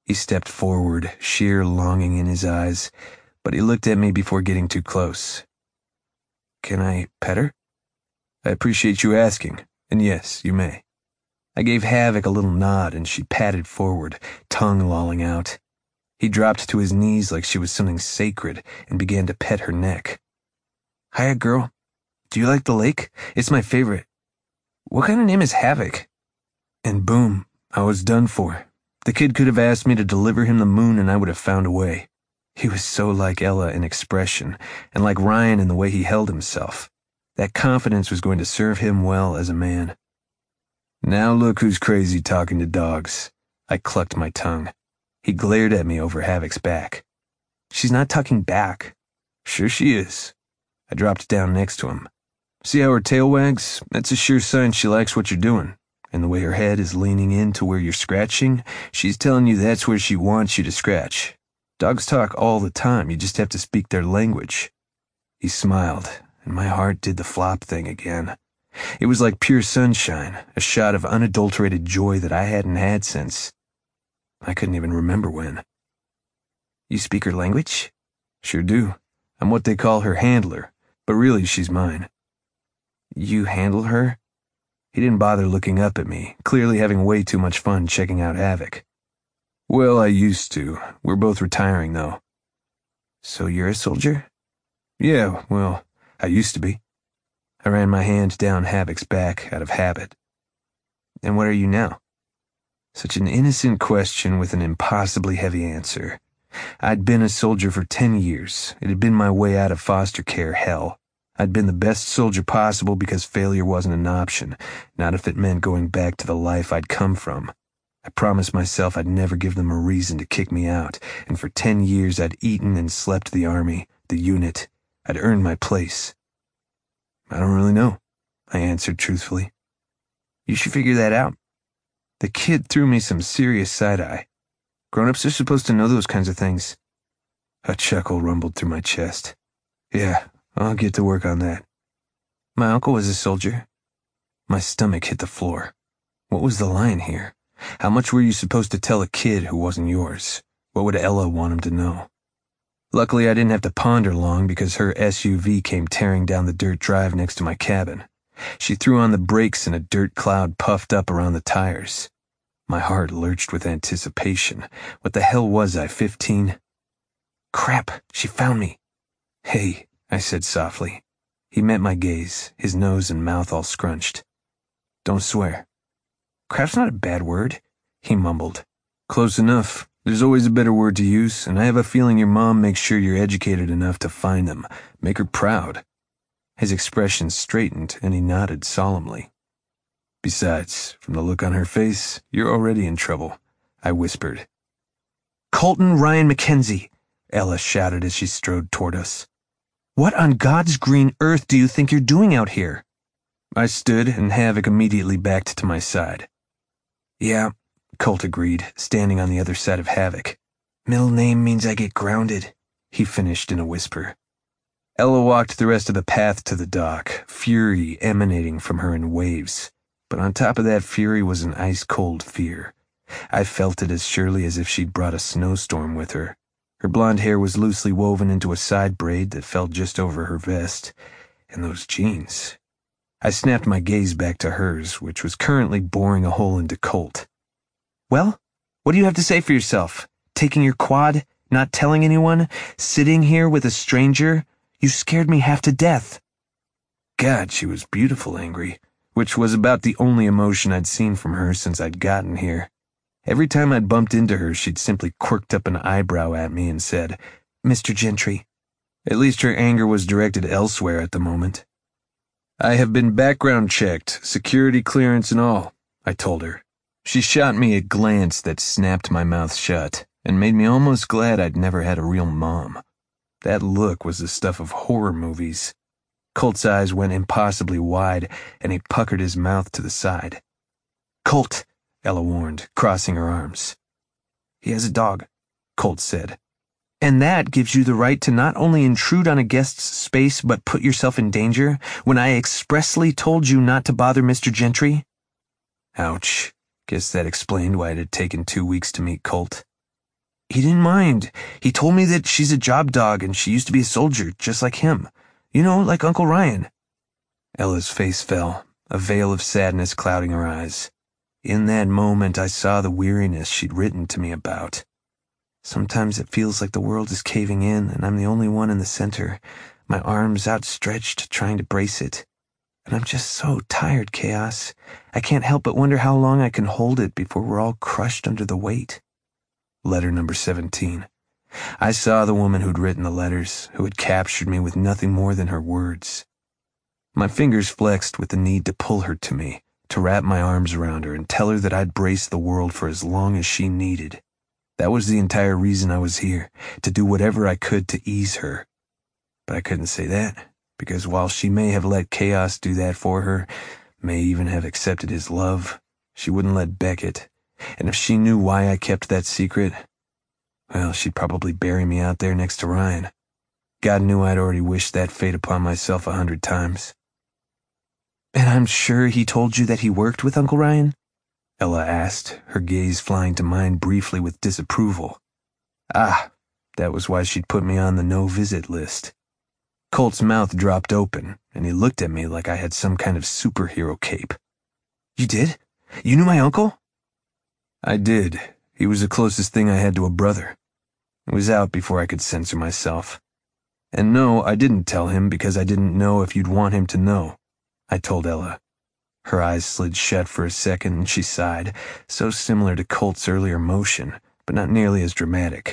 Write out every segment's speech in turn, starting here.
He stepped forward, sheer longing in his eyes, but he looked at me before getting too close. Can I pet her? I appreciate you asking, and yes, you may. I gave Havoc a little nod, and she patted forward, tongue lolling out. He dropped to his knees like she was something sacred and began to pet her neck. Hiya, girl. Do you like the lake? It's my favorite. What kind of name is Havoc? And boom, I was done for. The kid could have asked me to deliver him the moon and I would have found a way. He was so like Ella in expression, and like Ryan in the way he held himself. That confidence was going to serve him well as a man. Now look who's crazy talking to dogs. I clucked my tongue. He glared at me over Havoc's back. She's not talking back. Sure she is. I dropped down next to him. See how her tail wags? That's a sure sign she likes what you're doing. And the way her head is leaning in to where you're scratching, she's telling you that's where she wants you to scratch. Dogs talk all the time, you just have to speak their language. He smiled, and my heart did the flop thing again. It was like pure sunshine, a shot of unadulterated joy that I hadn't had since. I couldn't even remember when. You speak her language? Sure do. I'm what they call her handler, but really she's mine. You handle her? He didn't bother looking up at me, clearly having way too much fun checking out Havoc. Well, I used to. We're both retiring, though. So you're a soldier? Yeah, well, I used to be. I ran my hand down Havoc's back out of habit. And what are you now? Such an innocent question with an impossibly heavy answer. I'd been a soldier for 10 years. It had been my way out of foster care hell. I'd been the best soldier possible because failure wasn't an option, not if it meant going back to the life I'd come from. I promised myself I'd never give them a reason to kick me out, and for 10 years I'd eaten and slept the army, the unit. I'd earned my place. I don't really know, I answered truthfully. You should figure that out. The kid threw me some serious side-eye. Grown-ups are supposed to know those kinds of things. A chuckle rumbled through my chest. Yeah, I'll get to work on that. My uncle was a soldier. My stomach hit the floor. What was the line here? How much were you supposed to tell a kid who wasn't yours? What would Ella want him to know? Luckily, I didn't have to ponder long because her SUV came tearing down the dirt drive next to my cabin. She threw on the brakes and a dirt cloud puffed up around the tires. My heart lurched with anticipation. What the hell was I, 15? Crap, she found me. Hey, I said softly. He met my gaze, his nose and mouth all scrunched. Don't swear. Crap's not a bad word, he mumbled. Close enough. There's always a better word to use, and I have a feeling your mom makes sure you're educated enough to find them. Make her proud. His expression straightened, and he nodded solemnly. Besides, from the look on her face, you're already in trouble, I whispered. Colton Ryan Mackenzie, Ella shouted as she strode toward us. What on God's green earth do you think you're doing out here? I stood, and Havoc immediately backed to my side. Yeah, Colt agreed, standing on the other side of Havoc. Middle name means I get grounded, he finished in a whisper. Ella walked the rest of the path to the dock, fury emanating from her in waves. But on top of that fury was an ice-cold fear. I felt it as surely as if she'd brought a snowstorm with her. Her blonde hair was loosely woven into a side braid that fell just over her vest. And those jeans. I snapped my gaze back to hers, which was currently boring a hole into Colt. Well, what do you have to say for yourself? Taking your quad? Not telling anyone? Sitting here with a stranger? You scared me half to death. God, she was beautiful angry, which was about the only emotion I'd seen from her since I'd gotten here. Every time I'd bumped into her, she'd simply quirked up an eyebrow at me and said, Mr. Gentry. At least her anger was directed elsewhere at the moment. I have been background checked, security clearance and all, I told her. She shot me a glance that snapped my mouth shut and made me almost glad I'd never had a real mom. That look was the stuff of horror movies. Colt's eyes went impossibly wide, and he puckered his mouth to the side. Colt, Ella warned, crossing her arms. He has a dog, Colt said. And that gives you the right to not only intrude on a guest's space but put yourself in danger when I expressly told you not to bother Mr. Gentry? Ouch. Guess that explained why it had taken 2 weeks to meet Colt. He didn't mind. He told me that she's a job dog and she used to be a soldier, just like him. You know, like Uncle Ryan. Ella's face fell, a veil of sadness clouding her eyes. In that moment, I saw the weariness she'd written to me about. Sometimes it feels like the world is caving in and I'm the only one in the center, my arms outstretched trying to brace it. And I'm just so tired, Chaos. I can't help but wonder how long I can hold it before we're all crushed under the weight. Letter number 17. I saw the woman who'd written the letters, who had captured me with nothing more than her words. My fingers flexed with the need to pull her to me, to wrap my arms around her and tell her that I'd brace the world for as long as she needed. That was the entire reason I was here, to do whatever I could to ease her. But I couldn't say that, because while she may have let Chaos do that for her, may even have accepted his love, she wouldn't let Beckett. And if she knew why I kept that secret, well, she'd probably bury me out there next to Ryan. God knew I'd already wished that fate upon myself 100 times. And I'm sure he told you that he worked with Uncle Ryan? Ella asked, her gaze flying to mine briefly with disapproval. Ah, that was why she'd put me on the no-visit list. Colt's mouth dropped open, and he looked at me like I had some kind of superhero cape. You did? You knew my uncle? I did. He was the closest thing I had to a brother. It was out before I could censor myself. And no, I didn't tell him because I didn't know if you'd want him to know. I told Ella. Her eyes slid shut for a second and she sighed, so similar to Colt's earlier motion, but not nearly as dramatic.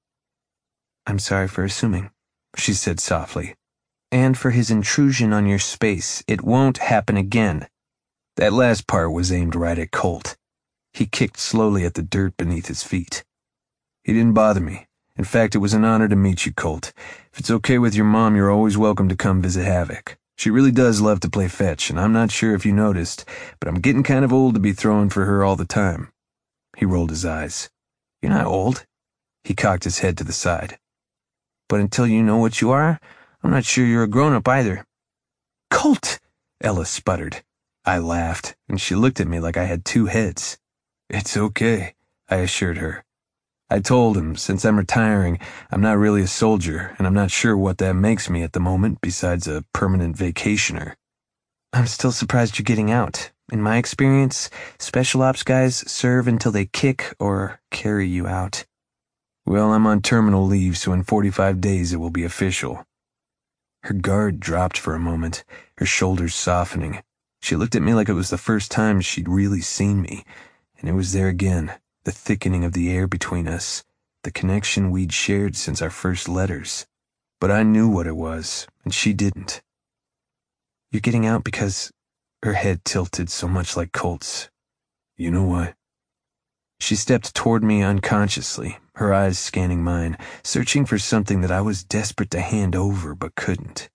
I'm sorry for assuming, she said softly. And for his intrusion on your space. It won't happen again. That last part was aimed right at Colt. He kicked slowly at the dirt beneath his feet. He didn't bother me. In fact, it was an honor to meet you, Colt. If it's okay with your mom, you're always welcome to come visit Havoc. She really does love to play fetch, and I'm not sure if you noticed, but I'm getting kind of old to be throwing for her all the time. He rolled his eyes. You're not old. He cocked his head to the side. But until you know what you are, I'm not sure you're a grown-up either. Colt! Ella sputtered. I laughed, and she looked at me like I had two heads. It's okay, I assured her. I told him, since I'm retiring, I'm not really a soldier, and I'm not sure what that makes me at the moment besides a permanent vacationer. I'm still surprised you're getting out. In my experience, special ops guys serve until they kick or carry you out. Well, I'm on terminal leave, so in 45 days it will be official. Her guard dropped for a moment, her shoulders softening. She looked at me like it was the first time she'd really seen me, and it was there again, the thickening of the air between us, the connection we'd shared since our first letters. But I knew what it was, and she didn't. You're getting out because... Her head tilted so much like Colt's. You know why? She stepped toward me unconsciously, her eyes scanning mine, searching for something that I was desperate to hand over but couldn't.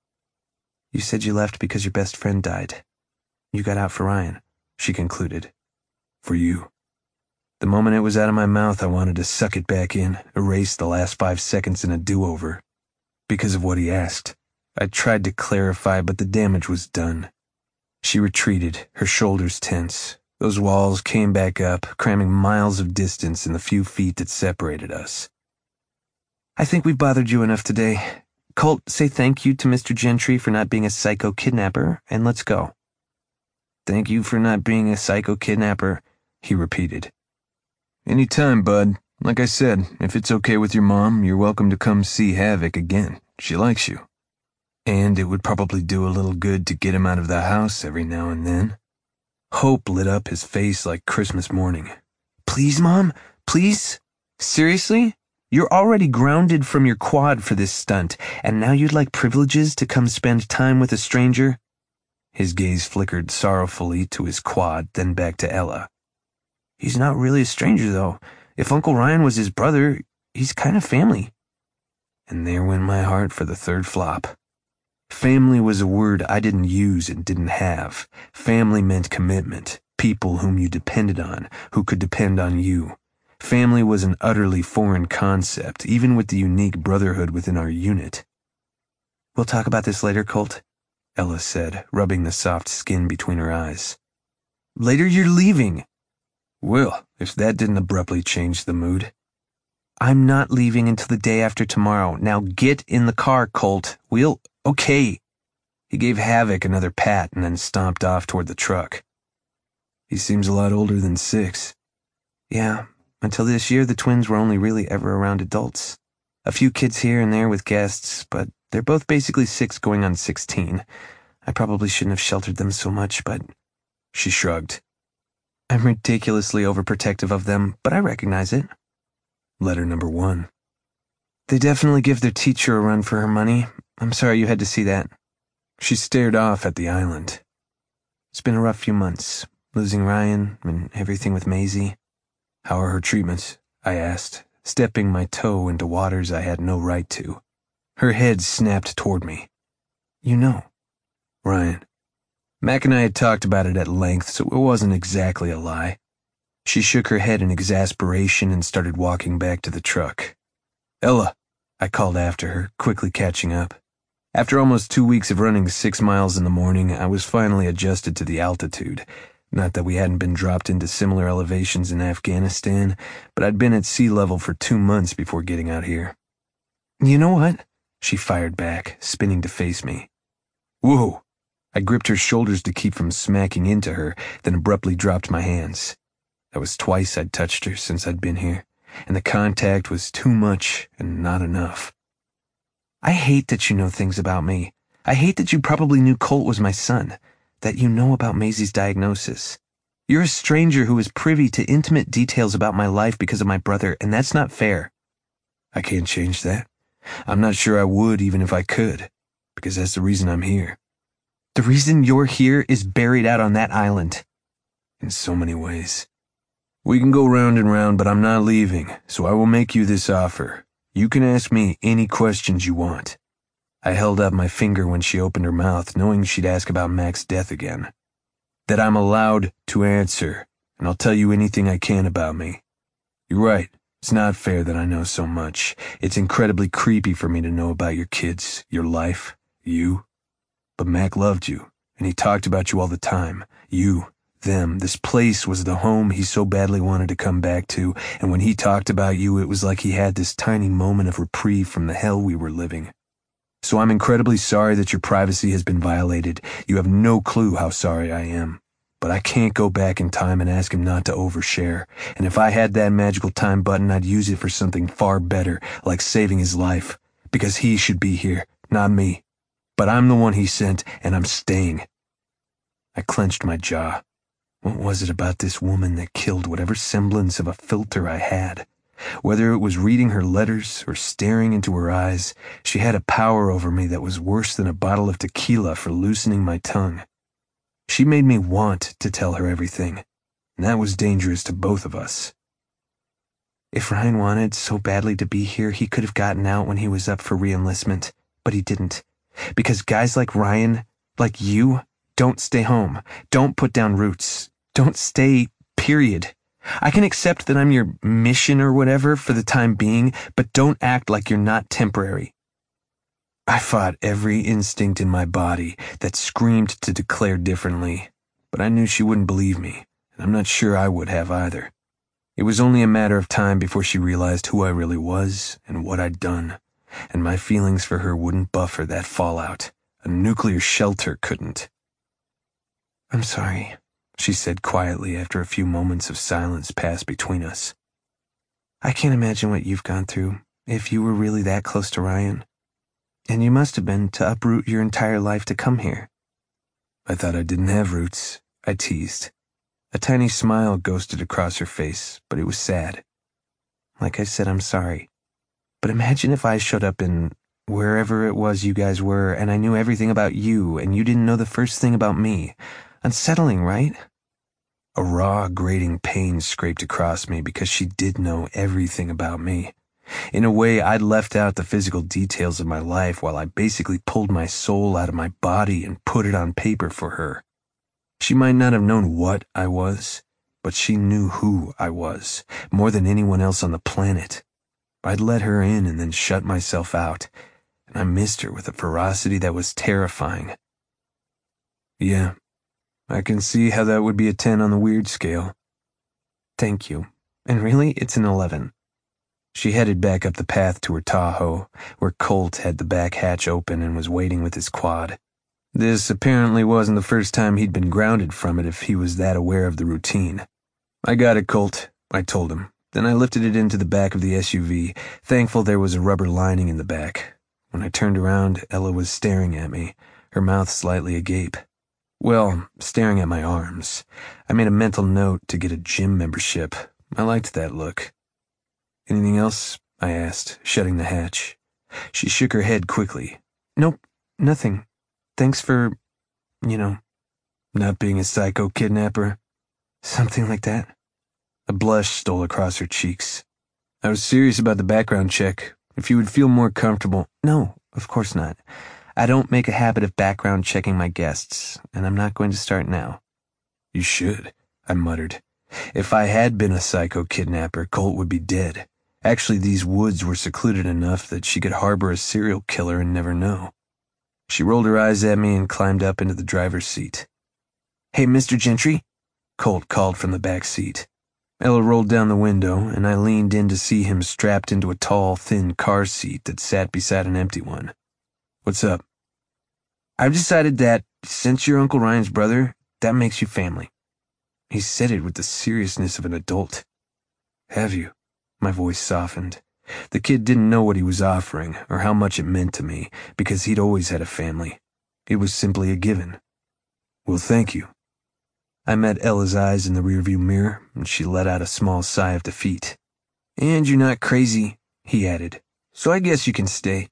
You said you left because your best friend died. You got out for Ryan, she concluded. For you. The moment it was out of my mouth, I wanted to suck it back in, erase the last 5 seconds in a do-over. Because of what he asked. I tried to clarify, but the damage was done. She retreated, her shoulders tense. Those walls came back up, cramming miles of distance in the few feet that separated us. I think we've bothered you enough today. Colt, say thank you to Mr. Gentry for not being a psycho kidnapper, and let's go. Thank you for not being a psycho kidnapper, he repeated. Any time, bud. Like I said, if it's okay with your mom, you're welcome to come see Havoc again. She likes you. And it would probably do a little good to get him out of the house every now and then. Hope lit up his face like Christmas morning. Please, Mom? Please? Seriously? You're already grounded from your quad for this stunt, and now you'd like privileges to come spend time with a stranger? His gaze flickered sorrowfully to his quad, then back to Ella. He's not really a stranger, though. If Uncle Ryan was his brother, he's kind of family. And there went my heart for the third flop. Family was a word I didn't use and didn't have. Family meant commitment, people whom you depended on, who could depend on you. Family was an utterly foreign concept, even with the unique brotherhood within our unit. We'll talk about this later, Colt, Ella said, rubbing the soft skin between her eyes. Later you're leaving. Well, if that didn't abruptly change the mood. I'm not leaving until the day after tomorrow. Now get in the car, Colt. Okay. He gave Havoc another pat and then stomped off toward the truck. He seems a lot older than 6. Yeah, until this year the twins were only really ever around adults. A few kids here and there with guests, but they're both basically 6 going on 16. I probably shouldn't have sheltered them so much, but... She shrugged. I'm ridiculously overprotective of them, but I recognize it. Letter number 1. They definitely give their teacher a run for her money. I'm sorry you had to see that. She stared off at the island. It's been a rough few months, losing Ryan and everything with Maisie. How are her treatments? I asked, stepping my toe into waters I had no right to. Her head snapped toward me. You know. Ryan. Mac and I had talked about it at length, so it wasn't exactly a lie. She shook her head in exasperation and started walking back to the truck. Ella, I called after her, quickly catching up. After almost 2 weeks of running 6 miles in the morning, I was finally adjusted to the altitude. Not that we hadn't been dropped into similar elevations in Afghanistan, but I'd been at sea level for 2 months before getting out here. You know what? She fired back, spinning to face me. Whoa! I gripped her shoulders to keep from smacking into her, then abruptly dropped my hands. That was twice I'd touched her since I'd been here, and the contact was too much and not enough. I hate that you know things about me. I hate that you probably knew Colt was my son, that you know about Maisie's diagnosis. You're a stranger who is privy to intimate details about my life because of my brother, and that's not fair. I can't change that. I'm not sure I would even if I could, because that's the reason I'm here. The reason you're here is buried out on that island. In so many ways. We can go round and round, but I'm not leaving, so I will make you this offer. You can ask me any questions you want. I held up my finger when she opened her mouth, knowing she'd ask about Mac's death again. That I'm allowed to answer, and I'll tell you anything I can about me. You're right, it's not fair that I know so much. It's incredibly creepy for me to know about your kids, your life, you. But Mac loved you, and he talked about you all the time. You, them, this place was the home he so badly wanted to come back to, and when he talked about you, it was like he had this tiny moment of reprieve from the hell we were living. So I'm incredibly sorry that your privacy has been violated. You have no clue how sorry I am. But I can't go back in time and ask him not to overshare, and if I had that magical time button, I'd use it for something far better, like saving his life, because he should be here, not me. But I'm the one he sent, and I'm staying. I clenched my jaw. What was it about this woman that killed whatever semblance of a filter I had? Whether it was reading her letters or staring into her eyes, she had a power over me that was worse than a bottle of tequila for loosening my tongue. She made me want to tell her everything, and that was dangerous to both of us. If Ryan wanted so badly to be here, he could have gotten out when he was up for re-enlistment, but he didn't. Because guys like Ryan, like you, don't stay home, don't put down roots, don't stay, period. I can accept that I'm your mission or whatever for the time being, but don't act like you're not temporary. I fought every instinct in my body that screamed to declare differently, but I knew she wouldn't believe me, and I'm not sure I would have either. It was only a matter of time before she realized who I really was and what I'd done, and my feelings for her wouldn't buffer that fallout. A nuclear shelter couldn't. I'm sorry, she said quietly after a few moments of silence passed between us. I can't imagine what you've gone through, if you were really that close to Ryan. And you must have been to uproot your entire life to come here. I thought I didn't have roots, I teased. A tiny smile ghosted across her face, but it was sad. Like I said, I'm sorry. But imagine if I showed up in wherever it was you guys were, and I knew everything about you, and you didn't know the first thing about me. Unsettling, right? A raw, grating pain scraped across me because she did know everything about me. In a way, I'd left out the physical details of my life while I basically pulled my soul out of my body and put it on paper for her. She might not have known what I was, but she knew who I was, more than anyone else on the planet. I'd let her in and then shut myself out, and I missed her with a ferocity that was terrifying. Yeah, I can see how that would be a 10 on the weird scale. Thank you. And really, it's an 11. She headed back up the path to her Tahoe, where Colt had the back hatch open and was waiting with his quad. This apparently wasn't the first time he'd been grounded from it if he was that aware of the routine. "I got it, Colt," I told him. Then I lifted it into the back of the SUV, thankful there was a rubber lining in the back. When I turned around, Ella was staring at me, her mouth slightly agape. Well, staring at my arms. I made a mental note to get a gym membership. I liked that look. "Anything else?" I asked, shutting the hatch. She shook her head quickly. "Nope, nothing. Thanks for, not being a psycho kidnapper." Something like that. A blush stole across her cheeks. "I was serious about the background check. If you would feel more comfortable—" "No, of course not. I don't make a habit of background checking my guests, and I'm not going to start now." "You should," I muttered. If I had been a psycho kidnapper, Colt would be dead. Actually, these woods were secluded enough that she could harbor a serial killer and never know. She rolled her eyes at me and climbed up into the driver's seat. "Hey, Mr. Gentry," Colt called from the back seat. Ella rolled down the window, and I leaned in to see him strapped into a tall, thin car seat that sat beside an empty one. "What's up?" "I've decided that, since you're Uncle Ryan's brother, that makes you family." He said it with the seriousness of an adult. "Have you?" My voice softened. The kid didn't know what he was offering, or how much it meant to me, because he'd always had a family. It was simply a given. "Well, thank you." I met Ella's eyes in the rearview mirror, and she let out a small sigh of defeat. "And you're not crazy," he added, "so I guess you can stay."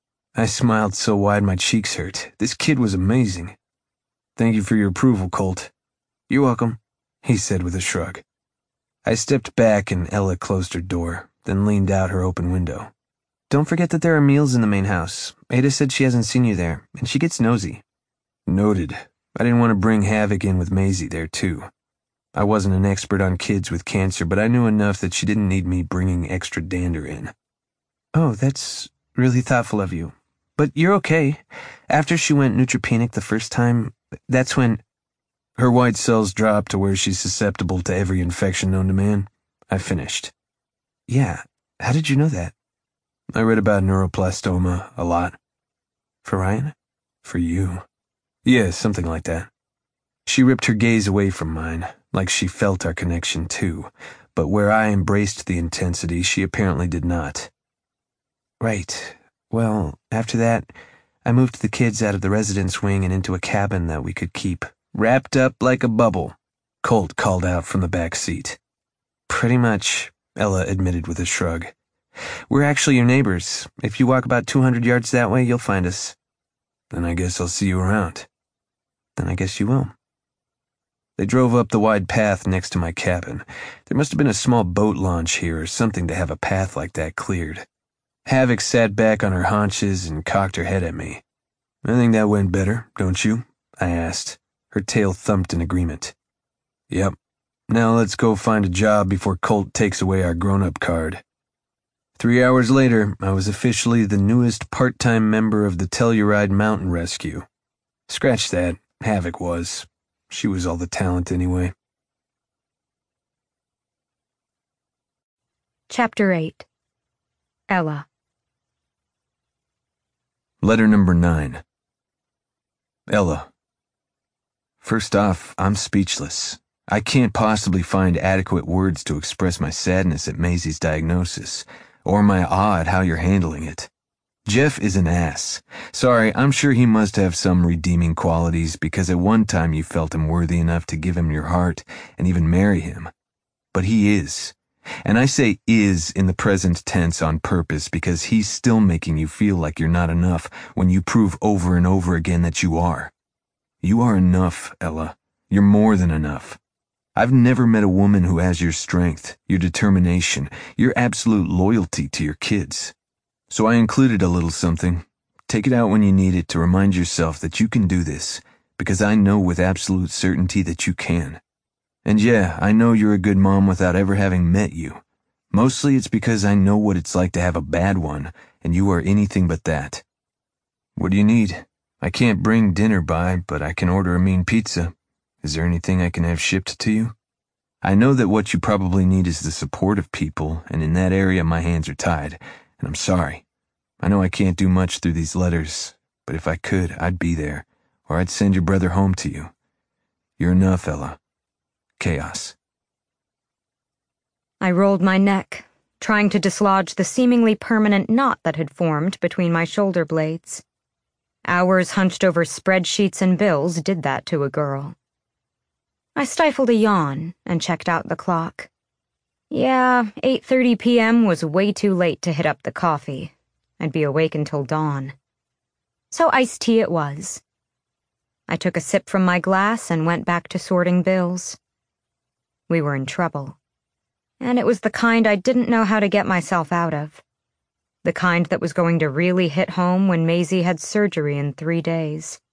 I smiled so wide my cheeks hurt. This kid was amazing. "Thank you for your approval, Colt." "You're welcome," he said with a shrug. I stepped back and Ella closed her door, then leaned out her open window. "Don't forget that there are meals in the main house. Ada said she hasn't seen you there, and she gets nosy." Noted. I didn't want to bring havoc in with Maisie there, too. I wasn't an expert on kids with cancer, but I knew enough that she didn't need me bringing extra dander in. "Oh, that's really thoughtful of you. But you're okay. After she went neutropenic the first time, that's when—" "Her white cells dropped to where she's susceptible to every infection known to man," I finished. "Yeah, how did you know that?" "I read about neuroblastoma a lot." "For Ryan?" "For you." "Yeah, something like that." She ripped her gaze away from mine, like she felt our connection too, but where I embraced the intensity, she apparently did not. "Right. Well, after that, I moved the kids out of the residence wing and into a cabin that we could keep wrapped up like a bubble," Colt called out from the back seat. "Pretty much," Ella admitted with a shrug. "We're actually your neighbors. If you walk about 200 yards that way, you'll find us." "Then I guess I'll see you around." "Then I guess you will." They drove up the wide path next to my cabin. There must have been a small boat launch here or something to have a path like that cleared. Havoc sat back on her haunches and cocked her head at me. "I think that went better, don't you?" I asked. Her tail thumped in agreement. "Yep. Now let's go find a job before Colt takes away our grown-up card." 3 hours later, I was officially the newest part-time member of the Telluride Mountain Rescue. Scratch that, Havoc was. She was all the talent anyway. Chapter 8. Ella. Letter number 9. Ella. First off, I'm speechless. I can't possibly find adequate words to express my sadness at Maisie's diagnosis, or my awe at how you're handling it. Jeff is an ass. Sorry, I'm sure he must have some redeeming qualities because at one time you felt him worthy enough to give him your heart and even marry him. But he is. And I say is in the present tense on purpose because he's still making you feel like you're not enough when you prove over and over again that you are. You are enough, Ella. You're more than enough. I've never met a woman who has your strength, your determination, your absolute loyalty to your kids. So I included a little something. Take it out when you need it to remind yourself that you can do this, because I know with absolute certainty that you can. And yeah, I know you're a good mom without ever having met you. Mostly it's because I know what it's like to have a bad one, and you are anything but that. What do you need? I can't bring dinner by, but I can order a mean pizza. Is there anything I can have shipped to you? I know that what you probably need is the support of people, and in that area my hands are tied, and I'm sorry. I know I can't do much through these letters, but if I could, I'd be there, or I'd send your brother home to you. You're enough, Ella. Chaos. I rolled my neck, trying to dislodge the seemingly permanent knot that had formed between my shoulder blades. Hours hunched over spreadsheets and bills did that to a girl. I stifled a yawn and checked out the clock. Yeah, 8:30 p.m. was way too late to hit up the coffee. I'd be awake until dawn. So iced tea it was. I took a sip from my glass and went back to sorting bills. We were in trouble. And it was the kind I didn't know how to get myself out of. The kind that was going to really hit home when Maisie had surgery in 3 days.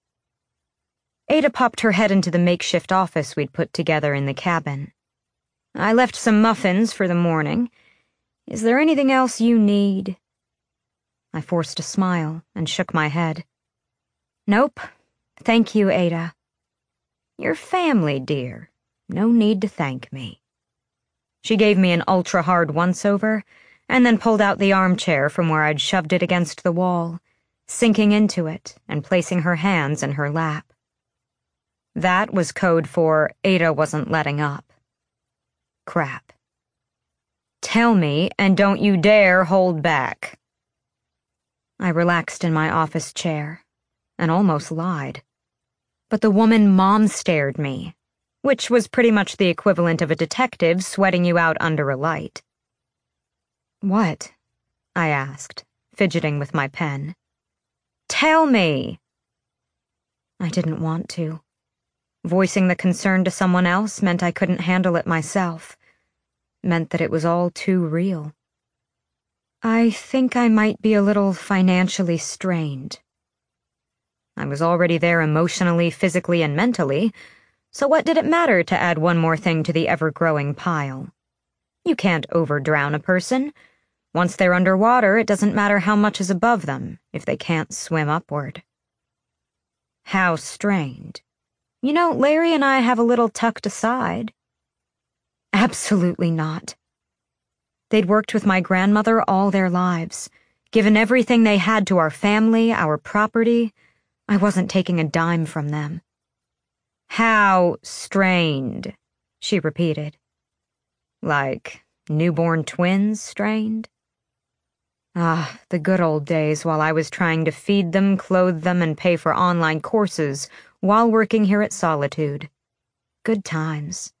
Ada popped her head into the makeshift office we'd put together in the cabin. I left some muffins for the morning. Is there anything else you need? I forced a smile and shook my head. Nope. Thank you, Ada. You're family, dear. No need to thank me. She gave me an ultra-hard once-over and then pulled out the armchair from where I'd shoved it against the wall, sinking into it and placing her hands in her lap. That was code for Ada wasn't letting up. Crap. Tell me, and don't you dare hold back. I relaxed in my office chair and almost lied. But the woman mom-stared me, which was pretty much the equivalent of a detective sweating you out under a light. What? I asked, fidgeting with my pen. Tell me! I didn't want to. Voicing the concern to someone else meant I couldn't handle it myself. Meant that it was all too real. I think I might be a little financially strained. I was already there emotionally, physically, and mentally, so what did it matter to add one more thing to the ever-growing pile? You can't over-drown a person. Once they're underwater, it doesn't matter how much is above them if they can't swim upward. How strained. You know, Larry and I have a little tucked aside. Absolutely not. They'd worked with my grandmother all their lives, given everything they had to our family, our property. I wasn't taking a dime from them. How strained, she repeated. Like newborn twins strained? Ah, the good old days while I was trying to feed them, clothe them, and pay for online courses while working here at Solitude. Good times.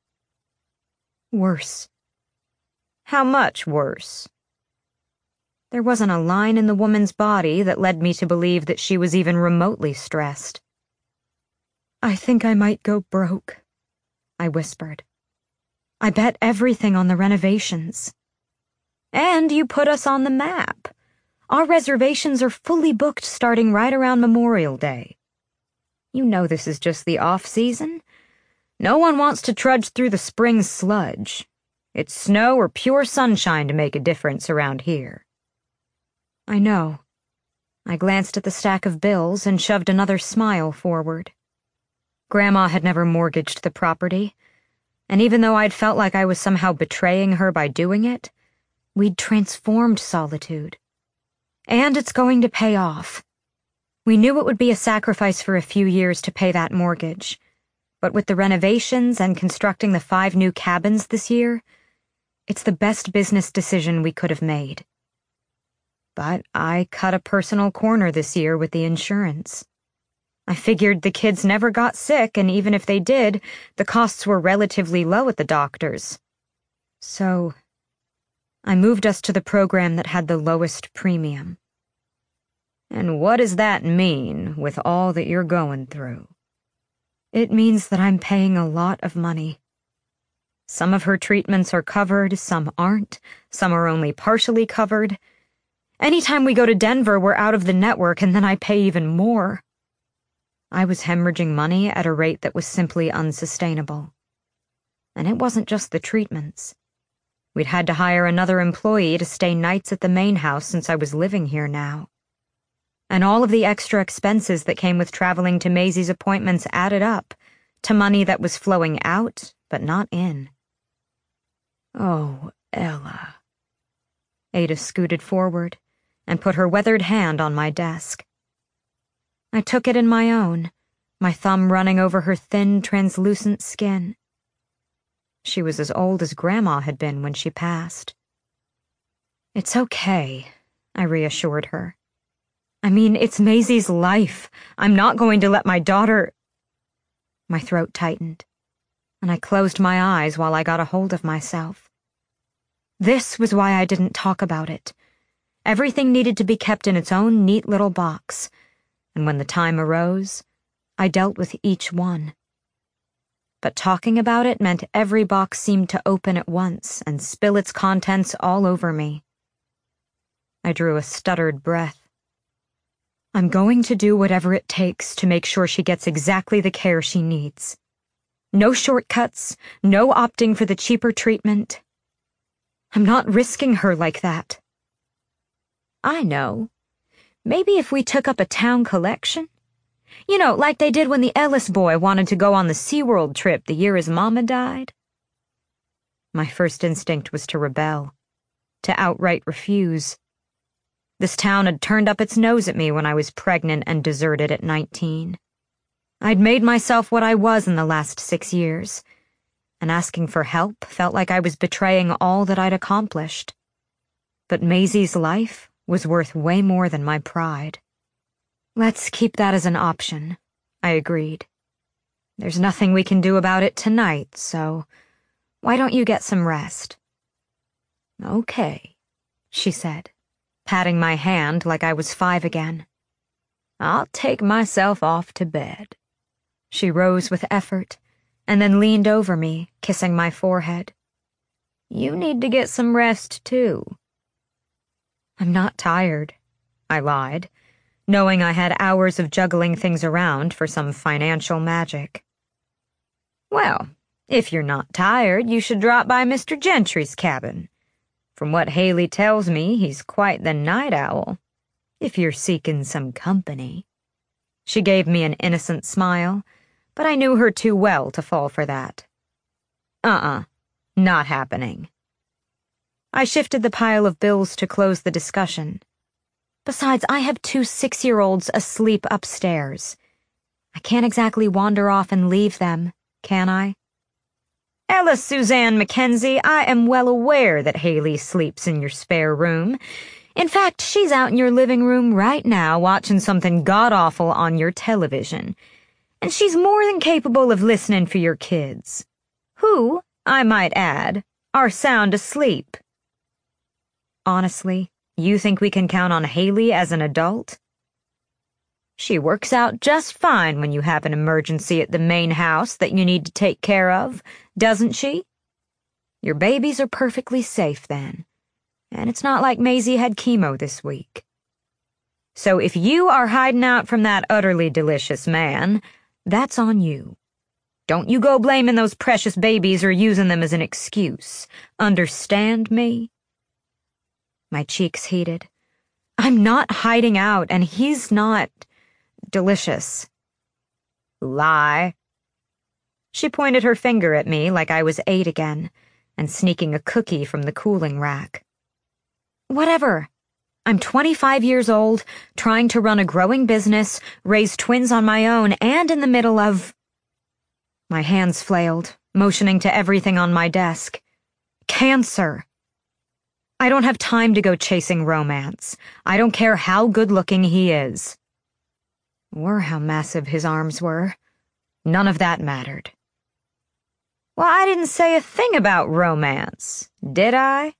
Worse. How much worse? There wasn't a line in the woman's body that led me to believe that she was even remotely stressed. I think I might go broke, I whispered. I bet everything on the renovations. And you put us on the map. Our reservations are fully booked starting right around Memorial Day. You know this is just the off-season. No one wants to trudge through the spring sludge. It's snow or pure sunshine to make a difference around here. I know. I glanced at the stack of bills and shoved another smile forward. Grandma had never mortgaged the property, and even though I'd felt like I was somehow betraying her by doing it, we'd transformed Solitude. And it's going to pay off. We knew it would be a sacrifice for a few years to pay that mortgage, but with the renovations and constructing the 5 new cabins this year, it's the best business decision we could have made. But I cut a personal corner this year with the insurance. I figured the kids never got sick, and even if they did, the costs were relatively low at the doctor's. So I moved us to the program that had the lowest premium. And what does that mean with all that you're going through? It means that I'm paying a lot of money. Some of her treatments are covered, some aren't, some are only partially covered. Anytime we go to Denver, we're out of the network, and then I pay even more. I was hemorrhaging money at a rate that was simply unsustainable. And it wasn't just the treatments. We'd had to hire another employee to stay nights at the main house since I was living here now. And all of the extra expenses that came with traveling to Maisie's appointments added up to money that was flowing out, but not in. Oh, Ella. Ada scooted forward and put her weathered hand on my desk. I took it in my own, my thumb running over her thin, translucent skin. She was as old as Grandma had been when she passed. It's okay, I reassured her. I mean, it's Maisie's life. I'm not going to let my daughter... My throat tightened, and I closed my eyes while I got a hold of myself. This was why I didn't talk about it. Everything needed to be kept in its own neat little box, and when the time arose, I dealt with each one. But talking about it meant every box seemed to open at once and spill its contents all over me. I drew a stuttered breath. I'm going to do whatever it takes to make sure she gets exactly the care she needs. No shortcuts, no opting for the cheaper treatment. I'm not risking her like that. I know. Maybe if we took up a town collection? You know, like they did when the Ellis boy wanted to go on the SeaWorld trip the year his mama died. My first instinct was to rebel, to outright refuse. This town had turned up its nose at me when I was pregnant and deserted at 19. I'd made myself what I was in the last 6 years, and asking for help felt like I was betraying all that I'd accomplished. But Maisie's life was worth way more than my pride. Let's keep that as an option, I agreed. There's nothing we can do about it tonight, so why don't you get some rest? Okay, she said, patting my hand like I was 5 again. I'll take myself off to bed. She rose with effort, and then leaned over me, kissing my forehead. You need to get some rest, too. I'm not tired, I lied, knowing I had hours of juggling things around for some financial magic. Well, if you're not tired, you should drop by Mr. Gentry's cabin. From what Haley tells me, he's quite the night owl, if you're seeking some company. She gave me an innocent smile, but I knew her too well to fall for that. Not happening. I shifted the pile of bills to close the discussion. Besides, I have 2 6-year-olds asleep upstairs. I can't exactly wander off and leave them, can I? Ella Suzanne Mackenzie, I am well aware that Haley sleeps in your spare room. In fact, she's out in your living room right now watching something god-awful on your television. And she's more than capable of listening for your kids, who, I might add, are sound asleep. Honestly, you think we can count on Haley as an adult? She works out just fine when you have an emergency at the main house that you need to take care of, doesn't she? Your babies are perfectly safe then, and it's not like Maisie had chemo this week. So if you are hiding out from that utterly delicious man, that's on you. Don't you go blaming those precious babies or using them as an excuse. Understand me? My cheeks heated. I'm not hiding out, and he's not delicious. Lie. She pointed her finger at me like I was 8 again, and sneaking a cookie from the cooling rack. Whatever. I'm 25 years old, trying to run a growing business, raise twins on my own, and in the middle of... My hands flailed, motioning to everything on my desk. Cancer. I don't have time to go chasing romance. I don't care how good-looking he is. Or how massive his arms were. None of that mattered. Well, I didn't say a thing about romance, did I?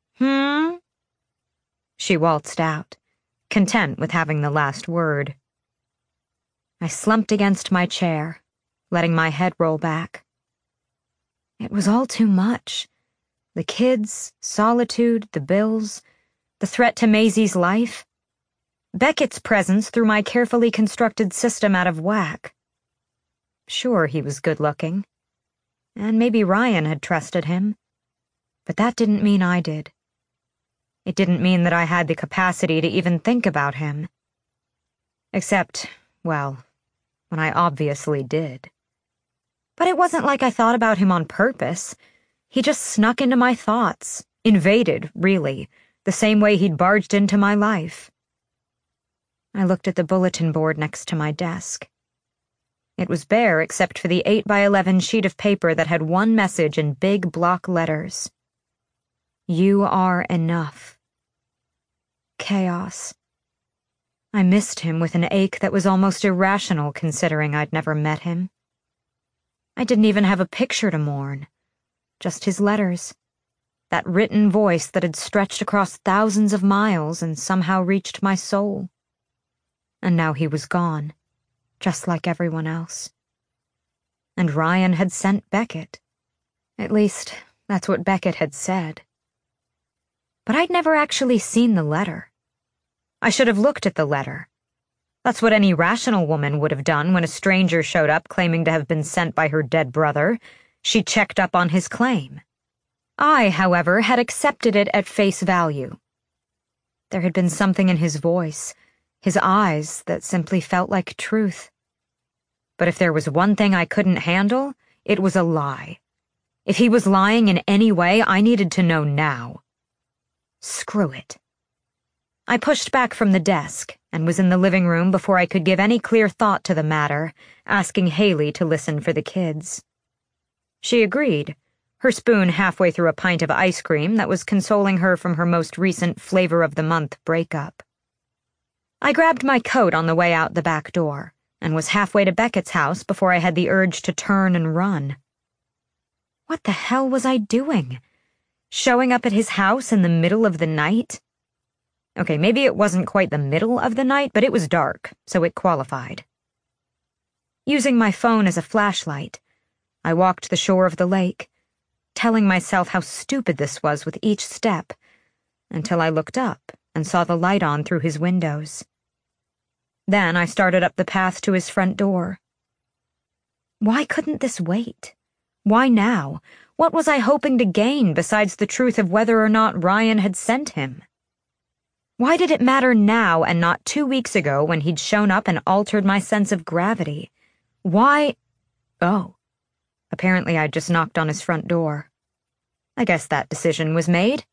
She waltzed out, content with having the last word. I slumped against my chair, letting my head roll back. It was all too much. The kids, solitude, the bills, the threat to Maisie's life. Beckett's presence threw my carefully constructed system out of whack. Sure, he was good-looking, and maybe Ryan had trusted him, but that didn't mean I did. It didn't mean that I had the capacity to even think about him. Except, well, when I obviously did. But it wasn't like I thought about him on purpose. He just snuck into my thoughts, invaded, really, the same way he'd barged into my life. I looked at the bulletin board next to my desk. It was bare except for the 8x11 sheet of paper that had one message in big block letters. You are enough. Chaos. I missed him with an ache that was almost irrational considering I'd never met him. I didn't even have a picture to mourn, just his letters, that written voice that had stretched across thousands of miles and somehow reached my soul. And now he was gone, just like everyone else. And Ryan had sent Beckett. At least, that's what Beckett had said. But I'd never actually seen the letter. I should have looked at the letter. That's what any rational woman would have done when a stranger showed up claiming to have been sent by her dead brother. She checked up on his claim. I, however, had accepted it at face value. There had been something in his voice, his eyes, that simply felt like truth. But if there was one thing I couldn't handle, it was a lie. If he was lying in any way, I needed to know now. Screw it. I pushed back from the desk and was in the living room before I could give any clear thought to the matter, asking Haley to listen for the kids. She agreed, her spoon halfway through a pint of ice cream that was consoling her from her most recent flavor of the month breakup. I grabbed my coat on the way out the back door and was halfway to Beckett's house before I had the urge to turn and run. What the hell was I doing? Showing up at his house in the middle of the night? Okay, maybe it wasn't quite the middle of the night, but it was dark, so it qualified. Using my phone as a flashlight, I walked the shore of the lake, telling myself how stupid this was with each step, until I looked up and saw the light on through his windows. Then I started up the path to his front door. Why couldn't this wait? Why now? What was I hoping to gain besides the truth of whether or not Ryan had sent him? Why did it matter now and not 2 weeks ago when he'd shown up and altered my sense of gravity? Why? Oh. Apparently I'd just knocked on his front door. I guess that decision was made.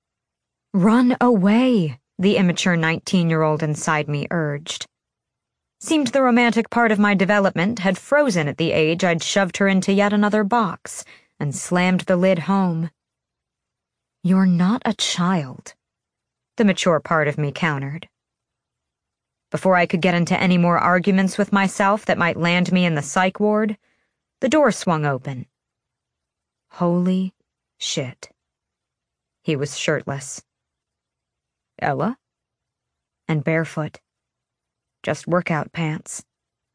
Run away, the immature 19-year-old inside me urged. Seemed the romantic part of my development had frozen at the age I'd shoved her into yet another box and slammed the lid home. You're not a child, the mature part of me countered. Before I could get into any more arguments with myself that might land me in the psych ward, the door swung open. Holy shit. He was shirtless. Ella? And barefoot. Just workout pants.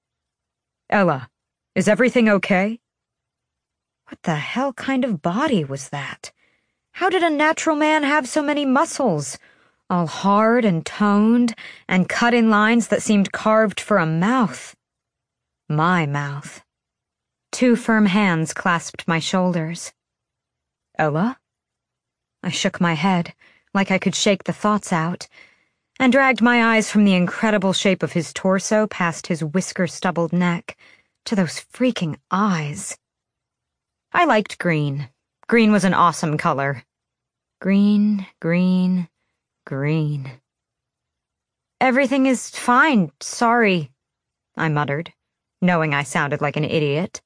Ella, is everything okay? What the hell kind of body was that? How did a natural man have so many muscles? All hard and toned, and cut in lines that seemed carved for a mouth. My mouth. 2 firm hands clasped my shoulders. Ella? I shook my head, like I could shake the thoughts out, and dragged my eyes from the incredible shape of his torso past his whisker-stubbled neck to those freaking eyes. I liked green. Green was an awesome color. Green, green, green. Everything is fine, sorry, I muttered, knowing I sounded like an idiot.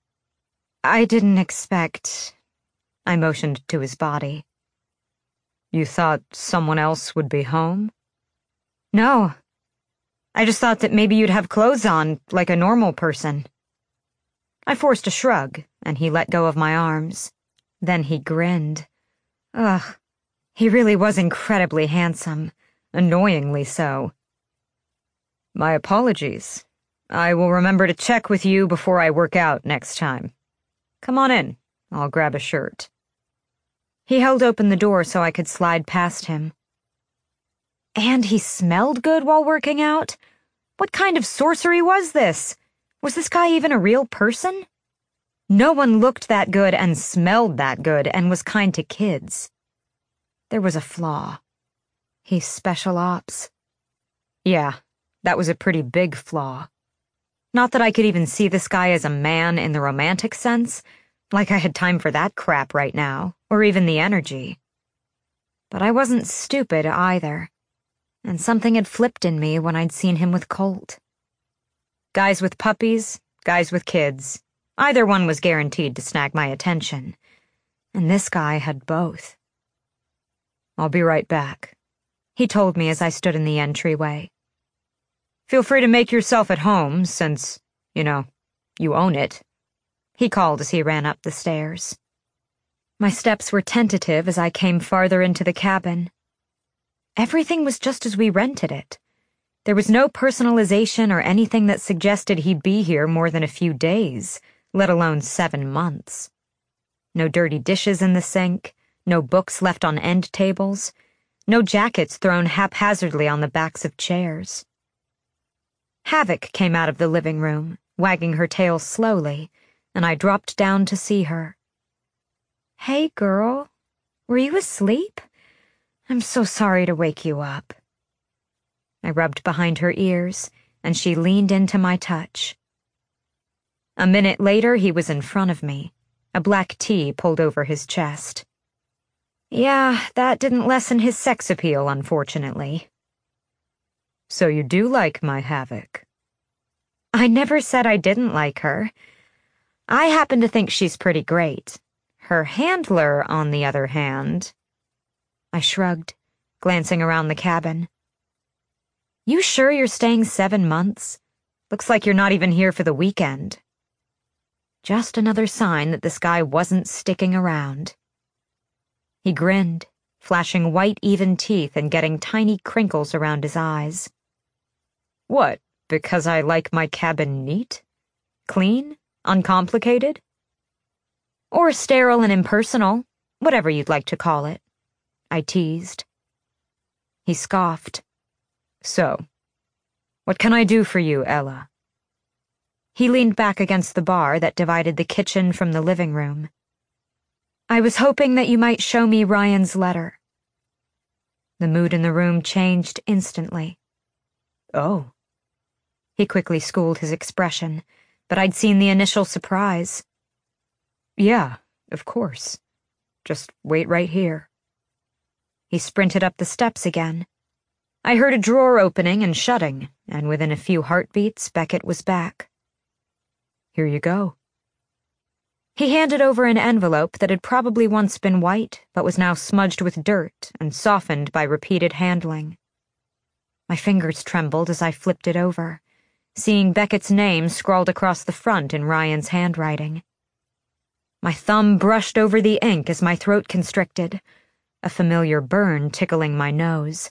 I didn't expect... I motioned to his body. You thought someone else would be home? No. I just thought that maybe you'd have clothes on, like a normal person. I forced a shrug, and he let go of my arms. Then he grinned. Ugh, he really was incredibly handsome, annoyingly so. My apologies. I will remember to check with you before I work out next time. Come on in, I'll grab a shirt. He held open the door so I could slide past him. And he smelled good while working out? What kind of sorcery was this? Was this guy even a real person? No one looked that good and smelled that good and was kind to kids. There was a flaw. He's special ops. Yeah, that was a pretty big flaw. Not that I could even see this guy as a man in the romantic sense, Like I had time for that crap right now, or even the energy. But I wasn't stupid either, and something had flipped in me when I'd seen him with Colt. Guys with puppies, guys with kids, either one was guaranteed to snag my attention, and this guy had both. "I'll be right back," he told me as I stood in the entryway. "Feel free to make yourself at home, since, you own it," he called as he ran up the stairs. My steps were tentative as I came farther into the cabin. Everything was just as we rented it. There was no personalization or anything that suggested he'd be here more than a few days, let alone 7 months. No dirty dishes in the sink, no books left on end tables, no jackets thrown haphazardly on the backs of chairs. Havoc came out of the living room, wagging her tail slowly, and I dropped down to see her. "Hey, girl. Were you asleep? I'm so sorry to wake you up." I rubbed behind her ears, and she leaned into my touch. A minute later, he was in front of me, a black tee pulled over his chest. Yeah, that didn't lessen his sex appeal, unfortunately. "So you do like my Havoc?" "I never said I didn't like her. I happen to think she's pretty great. Her handler, on the other hand..." I shrugged, glancing around the cabin. "You sure you're staying 7 months? Looks like you're not even here for the weekend." Just another sign that this guy wasn't sticking around. He grinned, flashing white, even teeth and getting tiny crinkles around his eyes. "What, because I like my cabin neat? Clean? Uncomplicated? Or sterile and impersonal, whatever you'd like to call it," I teased. He scoffed. "So, what can I do for you, Ella?" He leaned back against the bar that divided the kitchen from the living room. "I was hoping that you might show me Ryan's letter." The mood in the room changed instantly. "Oh." He quickly schooled his expression, but I'd seen the initial surprise. "Yeah, of course. Just wait right here." He sprinted up the steps again. I heard a drawer opening and shutting, and within a few heartbeats, Beckett was back. "Here you go." He handed over an envelope that had probably once been white, but was now smudged with dirt and softened by repeated handling. My fingers trembled as I flipped it over, seeing Beckett's name scrawled across the front in Ryan's handwriting. My thumb brushed over the ink as my throat constricted, a familiar burn tickling my nose.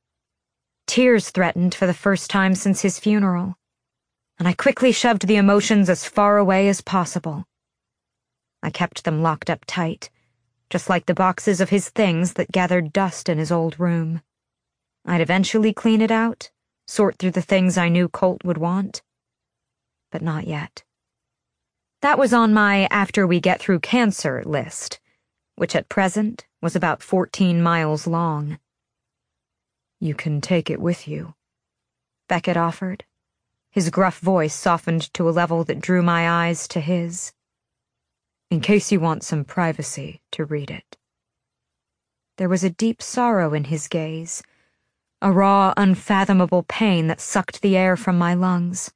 Tears threatened for the first time since his funeral, and I quickly shoved the emotions as far away as possible. I kept them locked up tight, just like the boxes of his things that gathered dust in his old room. I'd eventually clean it out, sort through the things I knew Colt would want. But not yet. That was on my after we get through cancer list, which at present was about 14 miles long. "You can take it with you," Beckett offered. His gruff voice softened to a level that drew my eyes to his. "In case you want some privacy to read it." There was a deep sorrow in his gaze, a raw, unfathomable pain that sucked the air from my lungs.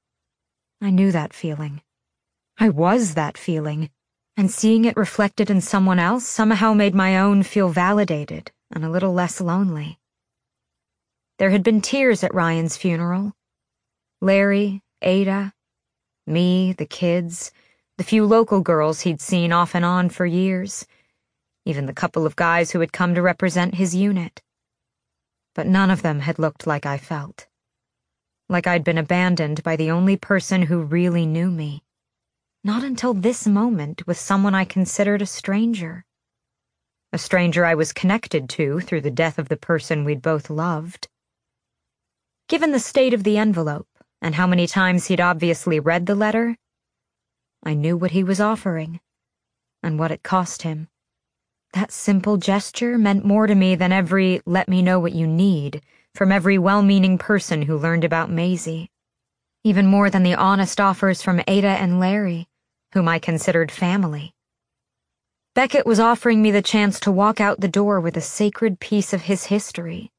I knew that feeling. I was that feeling, and seeing it reflected in someone else somehow made my own feel validated and a little less lonely. There had been tears at Ryan's funeral. Larry, Ada, me, the kids, the few local girls he'd seen off and on for years, even the couple of guys who had come to represent his unit. But none of them had looked like I felt. Like I'd been abandoned by the only person who really knew me. Not until this moment with someone I considered a stranger. A stranger I was connected to through the death of the person we'd both loved. Given the state of the envelope, and how many times he'd obviously read the letter, I knew what he was offering, and what it cost him. That simple gesture meant more to me than every "let me know what you need" from every well-meaning person who learned about Maisie. Even more than the honest offers from Ada and Larry, whom I considered family. Beckett was offering me the chance to walk out the door with a sacred piece of his history.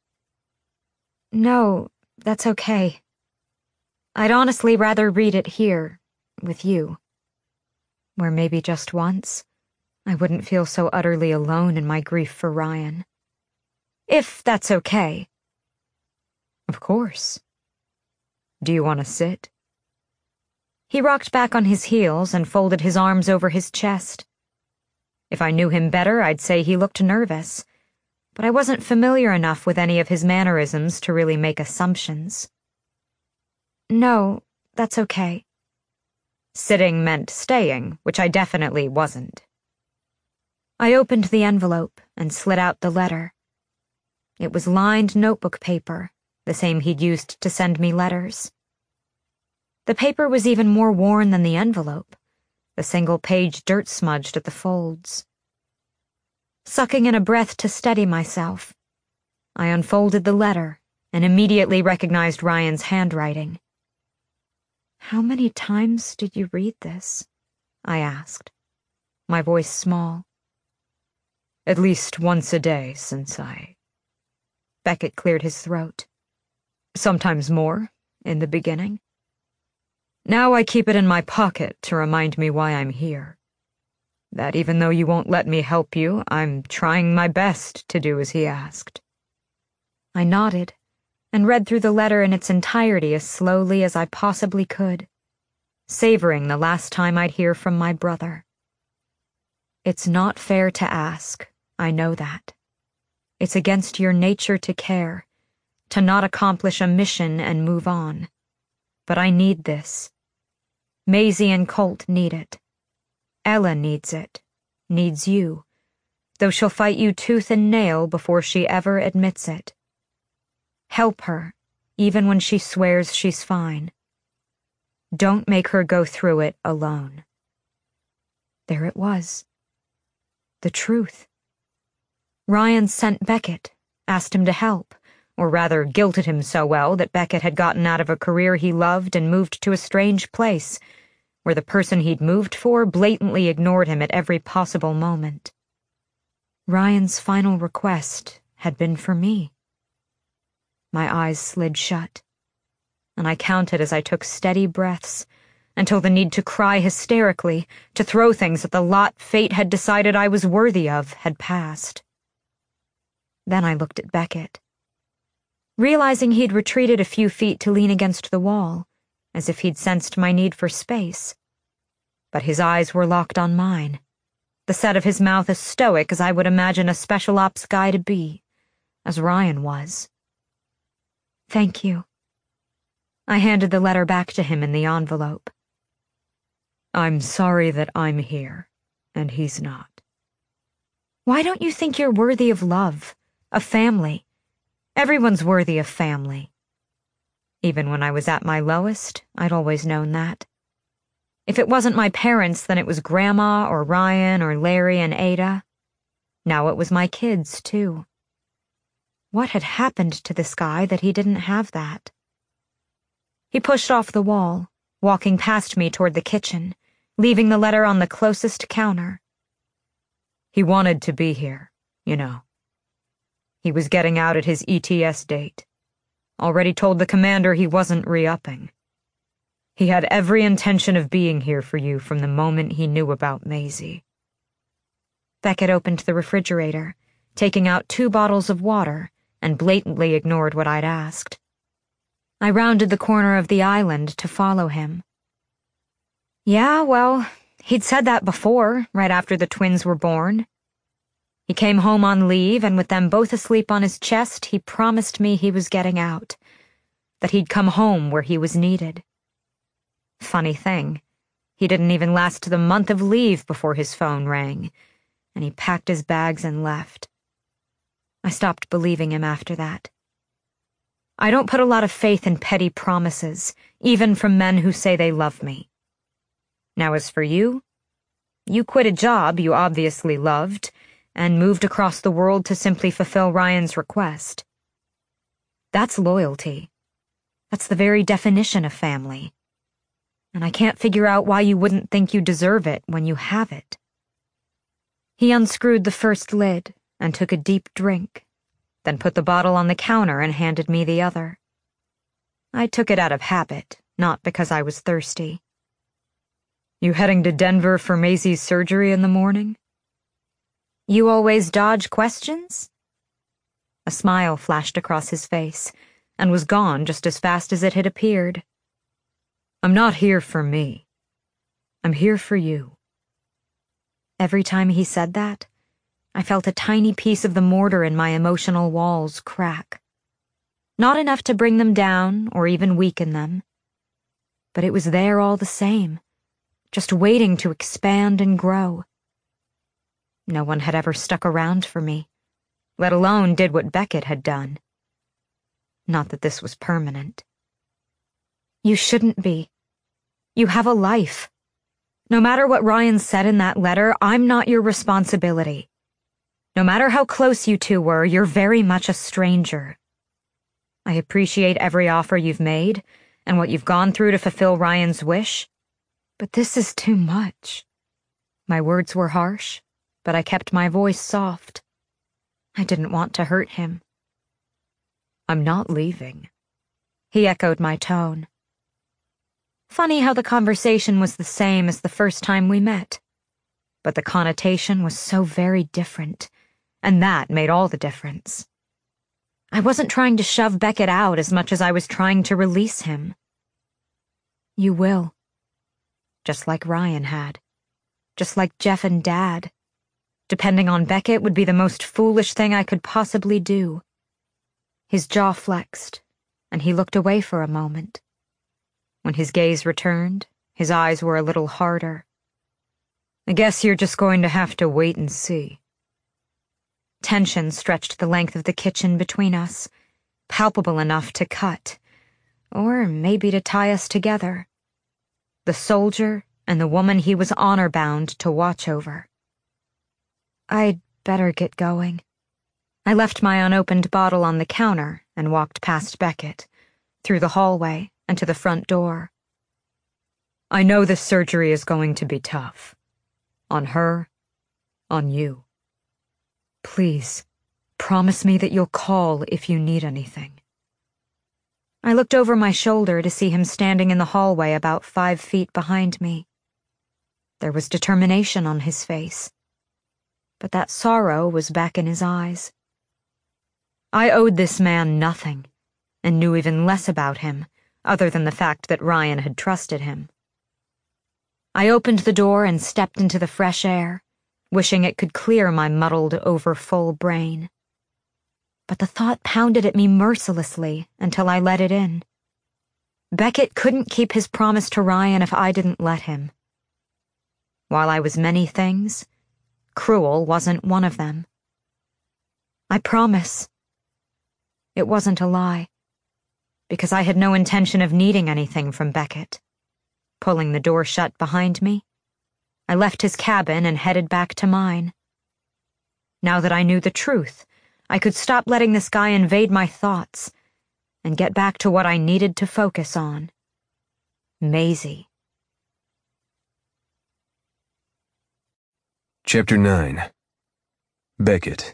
No, that's okay. I'd honestly rather read it here, with you, where maybe just once I wouldn't feel so utterly alone in my grief for Ryan. If that's okay. Of course. Do you want to sit? He rocked back on his heels and folded his arms over his chest. If I knew him better, I'd say he looked nervous, but I wasn't familiar enough with any of his mannerisms to really make assumptions. No, that's okay. Sitting meant staying, which I definitely wasn't. I opened the envelope and slid out the letter. It was lined notebook paper, the same he'd used to send me letters. The paper was even more worn than the envelope, the single page dirt smudged at the folds. Sucking in a breath to steady myself, I unfolded the letter and immediately recognized Ryan's handwriting. How many times did you read this? I asked, my voice small. At least once a day since Beckett cleared his throat. Sometimes more, in the beginning. Now I keep it in my pocket to remind me why I'm here. That even though you won't let me help you, I'm trying my best to do as he asked. I nodded and read through the letter in its entirety as slowly as I possibly could, savoring the last time I'd hear from my brother. It's not fair to ask, I know that. It's against your nature to care, to not accomplish a mission and move on. But I need this. Maisie and Colt need it. Ella needs it, needs you, though she'll fight you tooth and nail before she ever admits it. Help her, even when she swears she's fine. Don't make her go through it alone. There it was. The truth. Ryan sent Beckett, asked him to help, or rather guilted him so well that Beckett had gotten out of a career he loved and moved to a strange place, where the person he'd moved for blatantly ignored him at every possible moment. Ryan's final request had been for me. My eyes slid shut, and I counted as I took steady breaths, until the need to cry hysterically, to throw things at the lot fate had decided I was worthy of, had passed. Then I looked at Beckett. Realizing he'd retreated a few feet to lean against the wall, as if he'd sensed my need for space. But his eyes were locked on mine, the set of his mouth as stoic as I would imagine a special ops guy to be, as Ryan was. Thank you. I handed the letter back to him in the envelope. I'm sorry that I'm here, and he's not. Why don't you think you're worthy of love, of family? Everyone's worthy of family. Even when I was at my lowest, I'd always known that. If it wasn't my parents, then it was Grandma or Ryan or Larry and Ada. Now it was my kids, too. What had happened to this guy that he didn't have that? He pushed off the wall, walking past me toward the kitchen, leaving the letter on the closest counter. He wanted to be here, you know. He was getting out at his ETS date. Already told the commander he wasn't re-upping. He had every intention of being here for you from the moment he knew about Maisie. Beckett opened the refrigerator, taking out 2 bottles of water, and blatantly ignored what I'd asked. I rounded the corner of the island to follow him. Yeah, well, he'd said that before, right after the twins were born. He came home on leave, and with them both asleep on his chest, he promised me he was getting out, that he'd come home where he was needed. Funny thing, he didn't even last the month of leave before his phone rang, and he packed his bags and left. I stopped believing him after that. I don't put a lot of faith in petty promises, even from men who say they love me. Now as for you, you quit a job you obviously loved, and moved across the world to simply fulfill Ryan's request. That's loyalty. That's the very definition of family. and I can't figure out why you wouldn't think you deserve it when you have it." He unscrewed the first lid and took a deep drink, then put the bottle on the counter and handed me the other. I took it out of habit, not because I was thirsty. "You heading to Denver for Maisie's surgery in the morning?" "You always dodge questions?" A smile flashed across his face, and was gone just as fast as it had appeared. "I'm not here for me. I'm here for you." Every time he said that, I felt a tiny piece of the mortar in my emotional walls crack. Not enough to bring them down or even weaken them, but it was there all the same, just waiting to expand and grow. No one had ever stuck around for me, let alone did what Beckett had done. Not that this was permanent. "You shouldn't be. You have a life. No matter what Ryan said in that letter, I'm not your responsibility. No matter how close you two were, you're very much a stranger. I appreciate every offer you've made and what you've gone through to fulfill Ryan's wish, but this is too much." My words were harsh, but I kept my voice soft. I didn't want to hurt him. "I'm not leaving." He echoed my tone. Funny how the conversation was the same as the first time we met, but the connotation was so very different, and that made all the difference. I wasn't trying to shove Beckett out as much as I was trying to release him. "You will. Just like Ryan had. Just like Jeff and Dad. Depending on Beckett would be the most foolish thing I could possibly do." His jaw flexed, and he looked away for a moment. When his gaze returned, his eyes were a little harder. "I guess you're just going to have to wait and see." Tension stretched the length of the kitchen between us, palpable enough to cut, or maybe to tie us together. The soldier and the woman he was honor-bound to watch over. I'd better get going. I left my unopened bottle on the counter and walked past Beckett, through the hallway and to the front door. "I know this surgery is going to be tough. On her, on you. Please, promise me that you'll call if you need anything." I looked over my shoulder to see him standing in the hallway about 5 feet behind me. There was determination on his face, but that sorrow was back in his eyes. I owed this man nothing, and knew even less about him, other than the fact that Ryan had trusted him. I opened the door and stepped into the fresh air, wishing it could clear my muddled, overfull brain. But the thought pounded at me mercilessly until I let it in. Beckett couldn't keep his promise to Ryan if I didn't let him. While I was many things, cruel wasn't one of them. I promise. It wasn't a lie, because I had no intention of needing anything from Beckett. Pulling the door shut behind me, I left his cabin and headed back to mine. Now that I knew the truth, I could stop letting this guy invade my thoughts and get back to what I needed to focus on. Maisie. Chapter 9. Beckett.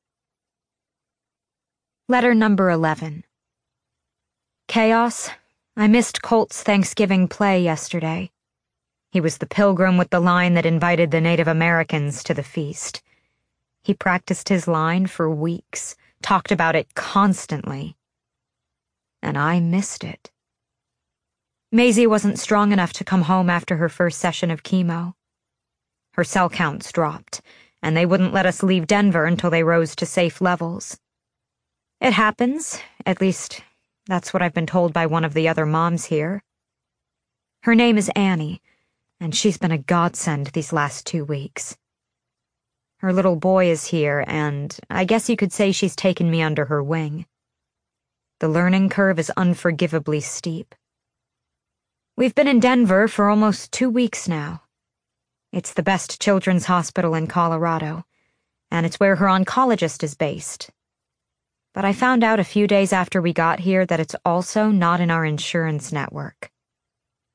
Letter number 11. Chaos, I missed Colt's Thanksgiving play yesterday. He was the pilgrim with the line that invited the Native Americans to the feast. He practiced his line for weeks, talked about it constantly. And I missed it. Maisie wasn't strong enough to come home after her first session of chemo. Her cell counts dropped, and they wouldn't let us leave Denver until they rose to safe levels. It happens, at least that's what I've been told by one of the other moms here. Her name is Annie, and she's been a godsend these last 2 weeks. Her little boy is here, and I guess you could say she's taken me under her wing. The learning curve is unforgivably steep. We've been in Denver for almost 2 weeks now. It's the best children's hospital in Colorado, and it's where her oncologist is based. But I found out a few days after we got here that it's also not in our insurance network.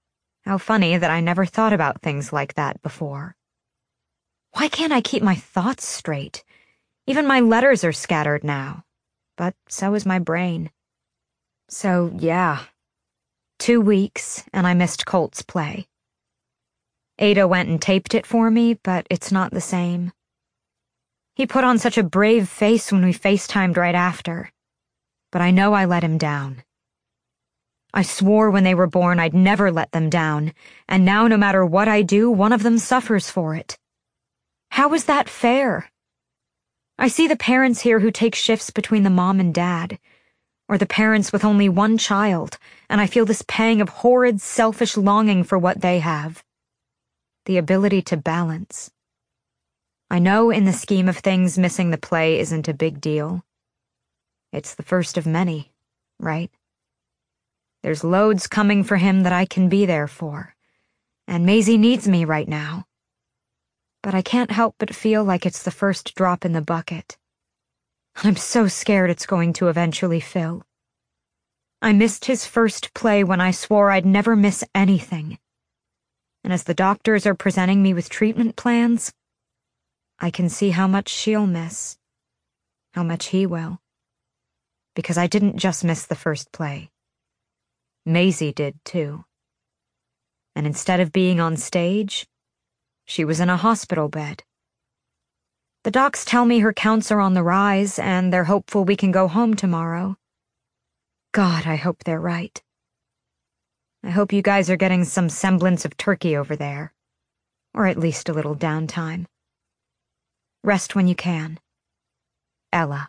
How funny that I never thought about things like that before. Why can't I keep my thoughts straight? Even my letters are scattered now. But so is my brain. So, yeah. 2 weeks, and I missed Colt's play. Ada went and taped it for me, but it's not the same. He put on such a brave face when we FaceTimed right after. But I know I let him down. I swore when they were born I'd never let them down, and now no matter what I do, one of them suffers for it. How is that fair? I see the parents here who take shifts between the mom and dad, or the parents with only one child, and I feel this pang of horrid, selfish longing for what they have. The ability to balance. I know in the scheme of things missing the play isn't a big deal. It's the first of many, right? There's loads coming for him that I can be there for, and Maisie needs me right now. But I can't help but feel like it's the first drop in the bucket. I'm so scared it's going to eventually fill. I missed his first play when I swore I'd never miss anything. And as the doctors are presenting me with treatment plans, I can see how much she'll miss, how much he will. Because I didn't just miss the first play. Maisie did too. And instead of being on stage, she was in a hospital bed. The docs tell me her counts are on the rise and they're hopeful we can go home tomorrow. God, I hope they're right. I hope you guys are getting some semblance of turkey over there. Or at least a little downtime. Rest when you can. Ella.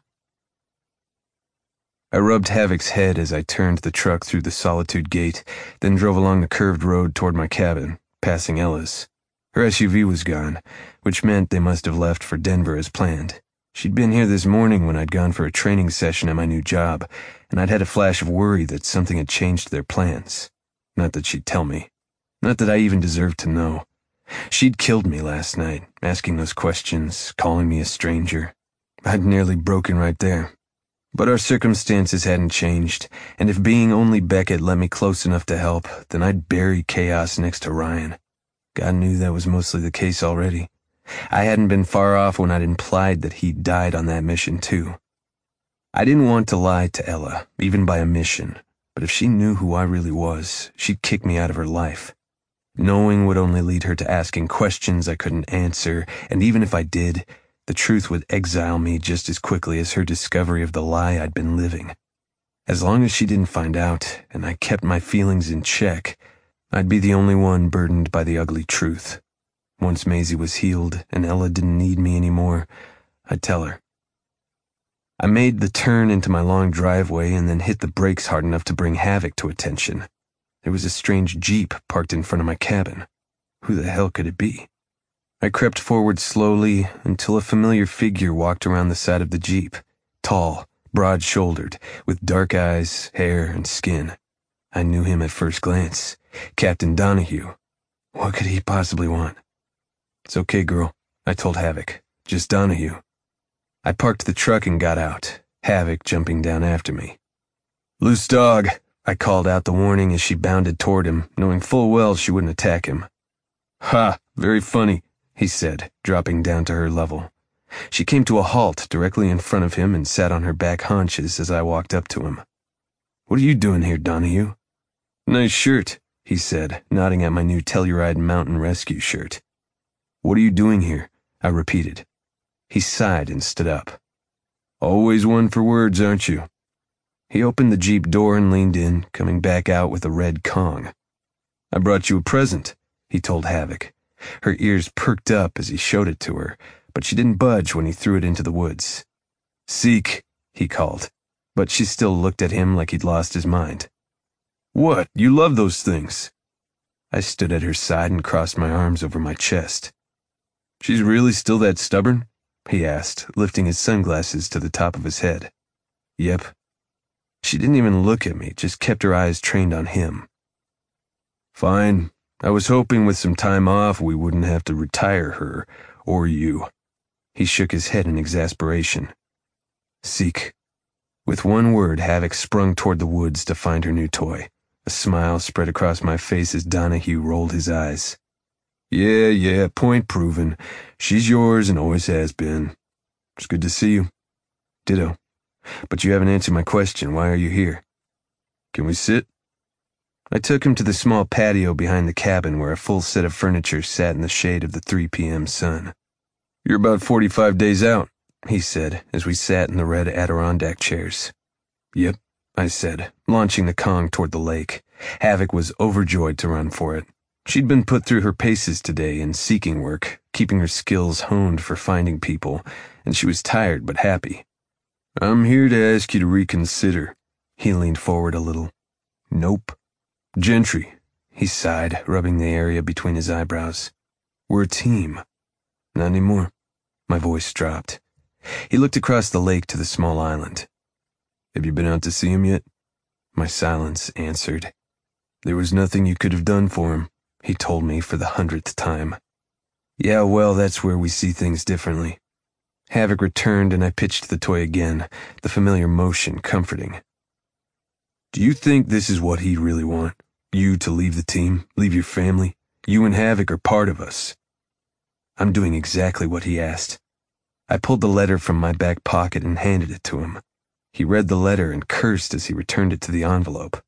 I rubbed Havoc's head as I turned the truck through the Solitude gate, then drove along the curved road toward my cabin, passing Ella's. Her SUV was gone, which meant they must have left for Denver as planned. She'd been here this morning when I'd gone for a training session at my new job, and I'd had a flash of worry that something had changed their plans. Not that she'd tell me. Not that I even deserved to know. She'd killed me last night, asking those questions, calling me a stranger. I'd nearly broken right there. But our circumstances hadn't changed, and if being only Beckett let me close enough to help, then I'd bury chaos next to Ryan. God knew that was mostly the case already. I hadn't been far off when I'd implied that he'd died on that mission too. I didn't want to lie to Ella, even by omission, but if she knew who I really was, she'd kick me out of her life. Knowing would only lead her to asking questions I couldn't answer, and even if I did, the truth would exile me just as quickly as her discovery of the lie I'd been living. As long as she didn't find out, and I kept my feelings in check, I'd be the only one burdened by the ugly truth. Once Maisie was healed and Ella didn't need me anymore, I'd tell her. I made the turn into my long driveway and then hit the brakes hard enough to bring Havoc to attention. There was a strange Jeep parked in front of my cabin. Who the hell could it be? I crept forward slowly until a familiar figure walked around the side of the Jeep, tall, broad-shouldered, with dark eyes, hair, and skin. I knew him at first glance. Captain Donahue. What could he possibly want? It's okay, girl, I told Havoc. Just Donahue. I parked the truck and got out, Havoc jumping down after me. Loose dog, I called out the warning as she bounded toward him, knowing full well she wouldn't attack him. Ha, very funny, he said, dropping down to her level. She came to a halt directly in front of him and sat on her back haunches as I walked up to him. What are you doing here, Donahue? Nice shirt, he said, nodding at my new Telluride Mountain Rescue shirt. What are you doing here? I repeated. He sighed and stood up. Always one for words, aren't you? He opened the Jeep door and leaned in, coming back out with a red Kong. I brought you a present, he told Havoc. Her ears perked up as he showed it to her, but she didn't budge when he threw it into the woods. Seek, he called, but she still looked at him like he'd lost his mind. What? You love those things. I stood at her side and crossed my arms over my chest. She's really still that stubborn? He asked, lifting his sunglasses to the top of his head. Yep. She didn't even look at me, just kept her eyes trained on him. Fine. I was hoping with some time off we wouldn't have to retire her, or you. He shook his head in exasperation. Seek. With one word, Havoc sprung toward the woods to find her new toy, A smile spread across my face as Donahue rolled his eyes. Yeah, point proven. She's yours and always has been. It's good to see you. Ditto. But you haven't answered my question. Why are you here? Can we sit? I took him to the small patio behind the cabin where a full set of furniture sat in the shade of the 3 p.m. sun. You're about 45 days out, he said as we sat in the red Adirondack chairs. Yep, I said, launching the Kong toward the lake. Havoc was overjoyed to run for it. She'd been put through her paces today in seeking work, keeping her skills honed for finding people, and she was tired but happy. I'm here to ask you to reconsider. He leaned forward a little. Nope. Gentry, he sighed, rubbing the area between his eyebrows. We're a team. Not anymore. My voice dropped. He looked across the lake to the small island. Have you been out to see him yet? My silence answered. There was nothing you could have done for him, he told me for the 100th time. Yeah, well, that's where we see things differently. Havoc returned and I pitched the toy again, the familiar motion comforting. Do you think this is what he'd really want? You to leave the team, leave your family? You and Havoc are part of us. I'm doing exactly what he asked. I pulled the letter from my back pocket and handed it to him. He read the letter and cursed as he returned it to the envelope.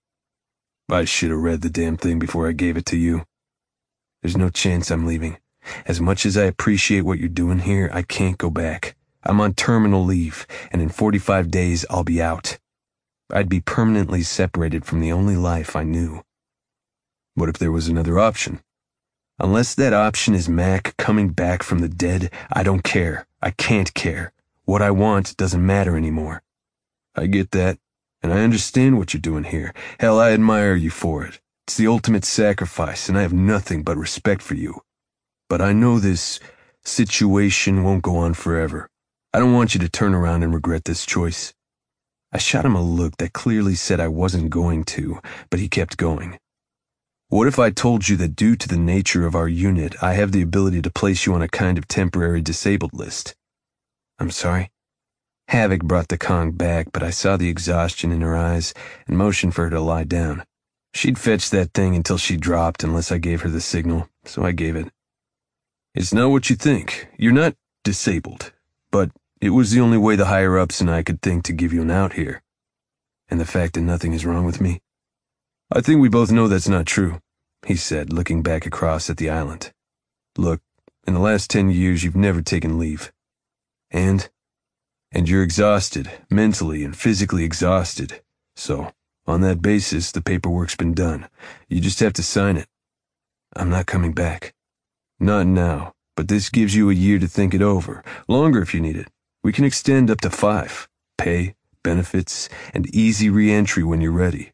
I should have read the damn thing before I gave it to you. There's no chance I'm leaving. As much as I appreciate what you're doing here, I can't go back. I'm on terminal leave, and in 45 days I'll be out. I'd be permanently separated from the only life I knew. What if there was another option? Unless that option is Mac coming back from the dead, I don't care. I can't care. What I want doesn't matter anymore. I get that, and I understand what you're doing here. Hell, I admire you for it. It's the ultimate sacrifice, and I have nothing but respect for you. But I know this situation won't go on forever. I don't want you to turn around and regret this choice. I shot him a look that clearly said I wasn't going to, but he kept going. What if I told you that due to the nature of our unit, I have the ability to place you on a kind of temporary disabled list? I'm sorry. Havoc brought the Kong back, but I saw the exhaustion in her eyes and motioned for her to lie down. She'd fetch that thing until she dropped unless I gave her the signal, so I gave it. It's not what you think. You're not disabled, but it was the only way the higher-ups and I could think to give you an out here. And the fact that nothing is wrong with me? I think we both know that's not true, he said, looking back across at the island. Look, in the last 10 years you've never taken leave. And you're exhausted, mentally and physically exhausted. So, on that basis, the paperwork's been done. You just have to sign it. I'm not coming back. Not now, but this gives you a year to think it over. Longer if you need it. We can extend up to 5. Pay, benefits, and easy re-entry when you're ready.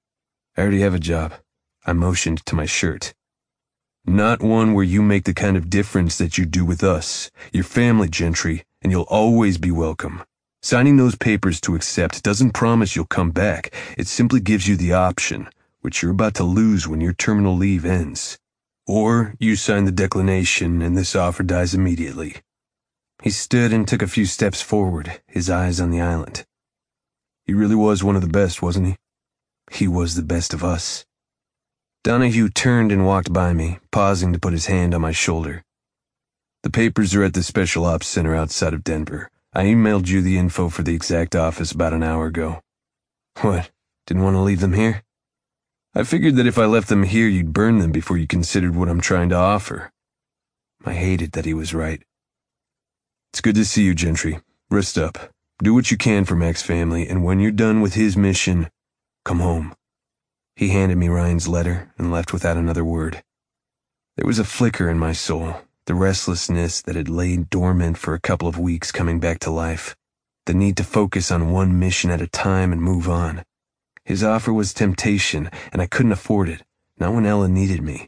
I already have a job. I motioned to my shirt. Not one where you make the kind of difference that you do with us. Your family, Gentry, and you'll always be welcome. Signing those papers to accept doesn't promise you'll come back. It simply gives you the option, which you're about to lose when your terminal leave ends. Or you sign the declination and this offer dies immediately. He stood and took a few steps forward, his eyes on the island. He really was one of the best, wasn't he? He was the best of us. Donahue turned and walked by me, pausing to put his hand on my shoulder. The papers are at the Special Ops Center outside of Denver. I emailed you the info for the exact office about an hour ago. What, didn't want to leave them here? I figured that if I left them here, you'd burn them before you considered what I'm trying to offer. I hated that he was right. It's good to see you, Gentry. Rest up. Do what you can for Mac's family, and when you're done with his mission, come home. He handed me Ryan's letter and left without another word. There was a flicker in my soul, the restlessness that had laid dormant for a couple of weeks coming back to life, the need to focus on one mission at a time and move on. His offer was temptation, and I couldn't afford it, not when Ella needed me.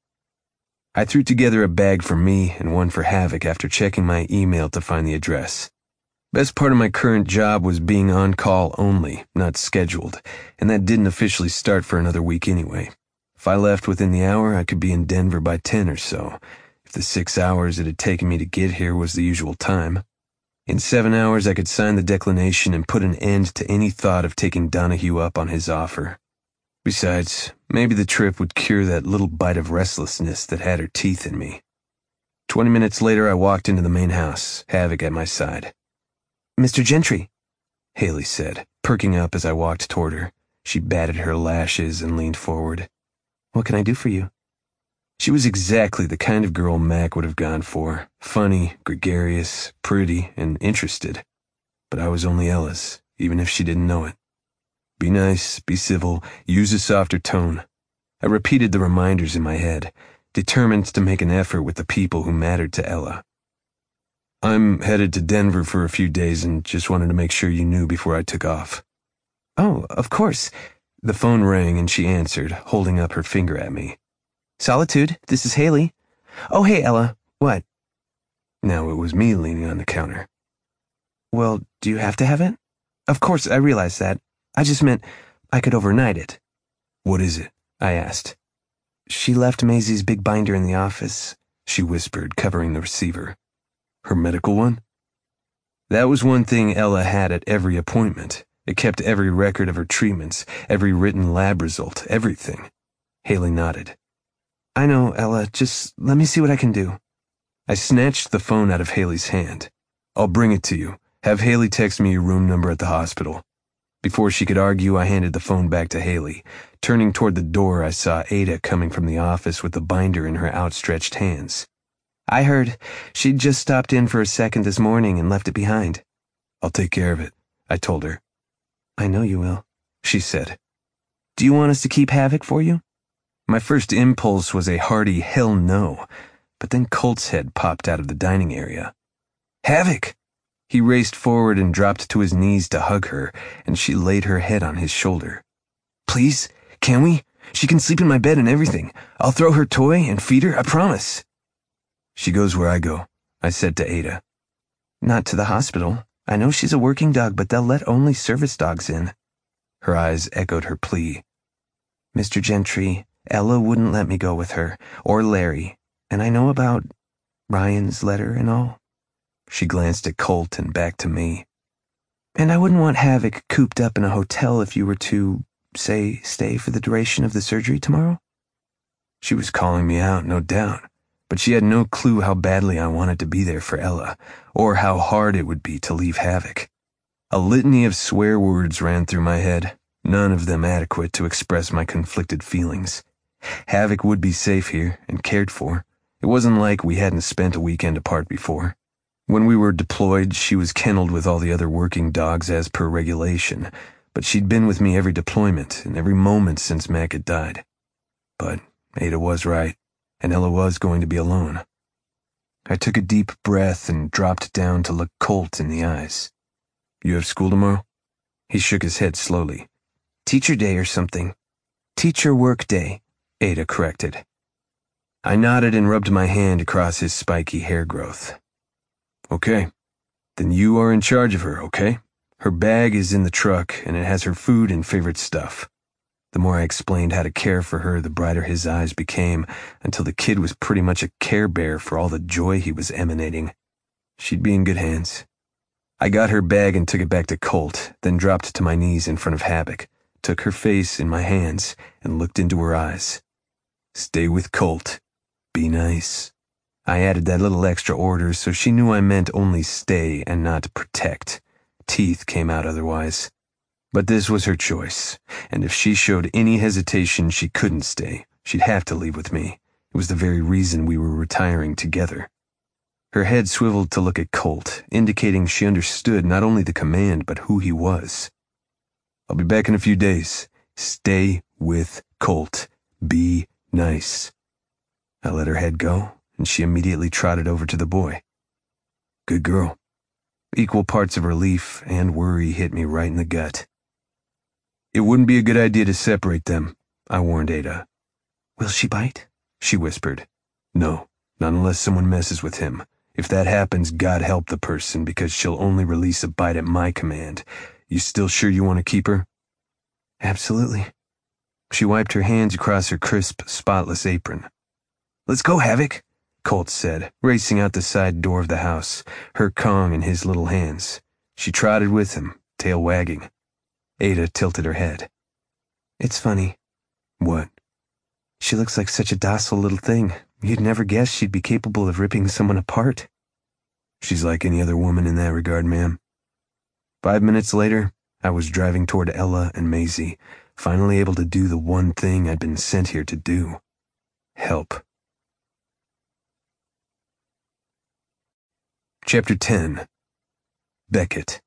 I threw together a bag for me and one for Havoc after checking my email to find the address. Best part of my current job was being on call only, not scheduled, and that didn't officially start for another week anyway. If I left within the hour, I could be in Denver by 10 or so, if the 6 hours it had taken me to get here was the usual time. In 7 hours, I could sign the declination and put an end to any thought of taking Donahue up on his offer. Besides, maybe the trip would cure that little bite of restlessness that had her teeth in me. 20 minutes later, I walked into the main house, Havoc at my side. "Mr. Gentry," Haley said, perking up as I walked toward her. She batted her lashes and leaned forward. "What can I do for you?" She was exactly the kind of girl Mac would have gone for. Funny, gregarious, pretty, and interested. But I was only Ella's, even if she didn't know it. Be nice, be civil, use a softer tone. I repeated the reminders in my head, determined to make an effort with the people who mattered to Ella. "I'm headed to Denver for a few days and just wanted to make sure you knew before I took off." "Oh, of course." The phone rang and she answered, holding up her finger at me. "Solitude, this is Haley." "Oh, hey, Ella. What?" Now it was me leaning on the counter. "Well, do you have to have it?" "Of course, I realize that. I just meant I could overnight it." "What is it?" I asked. "She left Maisie's big binder in the office," she whispered, covering the receiver. "Her medical one?" That was one thing Ella had at every appointment. It kept every record of her treatments, every written lab result, everything. Haley nodded. "I know, Ella. Just let me see what I can do." I snatched the phone out of Haley's hand. "I'll bring it to you. Have Haley text me your room number at the hospital." Before she could argue, I handed the phone back to Haley. Turning toward the door, I saw Ada coming from the office with the binder in her outstretched hands. "I heard. She'd just stopped in for a second this morning and left it behind." "I'll take care of it," I told her. "I know you will," she said. "Do you want us to keep Havoc for you?" My first impulse was a hearty hell no, but then Colt's head popped out of the dining area. "Havoc!" He raced forward and dropped to his knees to hug her, and she laid her head on his shoulder. "Please, can we? She can sleep in my bed and everything. I'll throw her toy and feed her, I promise." "She goes where I go," I said to Ada. "Not to the hospital. I know she's a working dog, but they'll let only service dogs in." Her eyes echoed her plea. "Mr. Gentry, Ella wouldn't let me go with her, or Larry, and I know about Ryan's letter and all." She glanced at Colt and back to me. "And I wouldn't want Havoc cooped up in a hotel if you were to, say, stay for the duration of the surgery tomorrow." She was calling me out, no doubt, but she had no clue how badly I wanted to be there for Ella, or how hard it would be to leave Havoc. A litany of swear words ran through my head, none of them adequate to express my conflicted feelings. Havoc would be safe here and cared for. It wasn't like we hadn't spent a weekend apart before. When we were deployed, she was kenneled with all the other working dogs as per regulation, but she'd been with me every deployment and every moment since Mac had died. But Ada was right, and Ella was going to be alone. I took a deep breath and dropped down to look Colt in the eyes. "You have school tomorrow?" He shook his head slowly. "Teacher day or something." "Teacher work day," Ada corrected. I nodded and rubbed my hand across his spiky hair growth. "Okay. Then you are in charge of her, okay? Her bag is in the truck, and it has her food and favorite stuff." The more I explained how to care for her, the brighter his eyes became, until the kid was pretty much a Care Bear for all the joy he was emanating. She'd be in good hands. I got her bag and took it back to Colt, then dropped to my knees in front of Havoc, took her face in my hands, and looked into her eyes. "Stay with Colt. Be nice." I added that little extra order so she knew I meant only stay and not protect. Teeth came out otherwise. But this was her choice, and if she showed any hesitation she couldn't stay, she'd have to leave with me. It was the very reason we were retiring together. Her head swiveled to look at Colt, indicating she understood not only the command but who he was. "I'll be back in a few days. Stay with Colt. Be nice." I let her head go, and she immediately trotted over to the boy. "Good girl." Equal parts of relief and worry hit me right in the gut. "It wouldn't be a good idea to separate them," I warned Ada. "Will she bite?" she whispered. "No, not unless someone messes with him. If that happens, God help the person, because she'll only release a bite at my command. You still sure you want to keep her?" "Absolutely." She wiped her hands across her crisp, spotless apron. "Let's go, Havoc," Colt said, racing out the side door of the house, her Kong in his little hands. She trotted with him, tail wagging. Ada tilted her head. "It's funny. What? She looks like such a docile little thing. You'd never guess she'd be capable of ripping someone apart. She's like any other woman in that regard, ma'am. 5 minutes later, I was driving toward Ella and Maisie, finally able to do the one thing I'd been sent here to do. Help. Chapter 10. Beckett.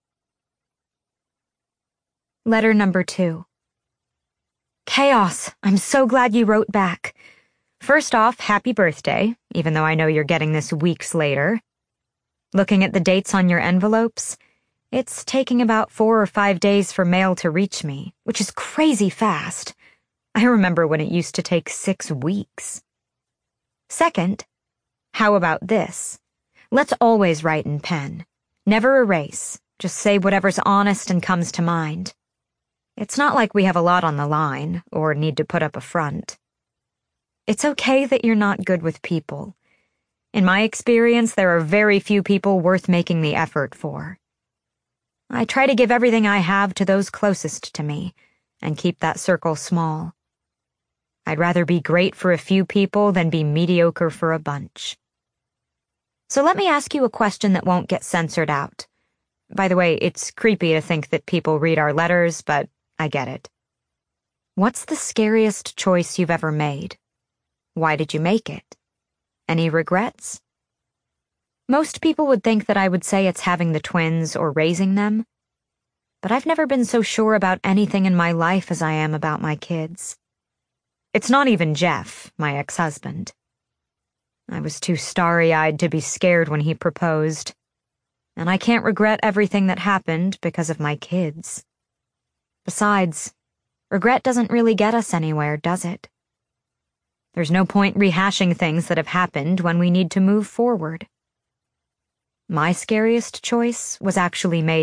Letter number 2. Chaos, I'm so glad you wrote back. First off, happy birthday, even though I know you're getting this weeks later. Looking at the dates on your envelopes, it's taking about 4 or 5 days for mail to reach me, which is crazy fast. I remember when it used to take 6 weeks. Second, how about this? Let's always write in pen. Never erase. Just say whatever's honest and comes to mind. It's not like we have a lot on the line, or need to put up a front. It's okay that you're not good with people. In my experience, there are very few people worth making the effort for. I try to give everything I have to those closest to me, and keep that circle small. I'd rather be great for a few people than be mediocre for a bunch. So let me ask you a question that won't get censored out. By the way, it's creepy to think that people read our letters, but I get it. What's the scariest choice you've ever made? Why did you make it? Any regrets? Most people would think that I would say it's having the twins or raising them, but I've never been so sure about anything in my life as I am about my kids. It's not even Jeff, my ex-husband. I was too starry-eyed to be scared when he proposed, and I can't regret everything that happened because of my kids. Besides, regret doesn't really get us anywhere, does it? There's no point rehashing things that have happened when we need to move forward. My scariest choice was actually made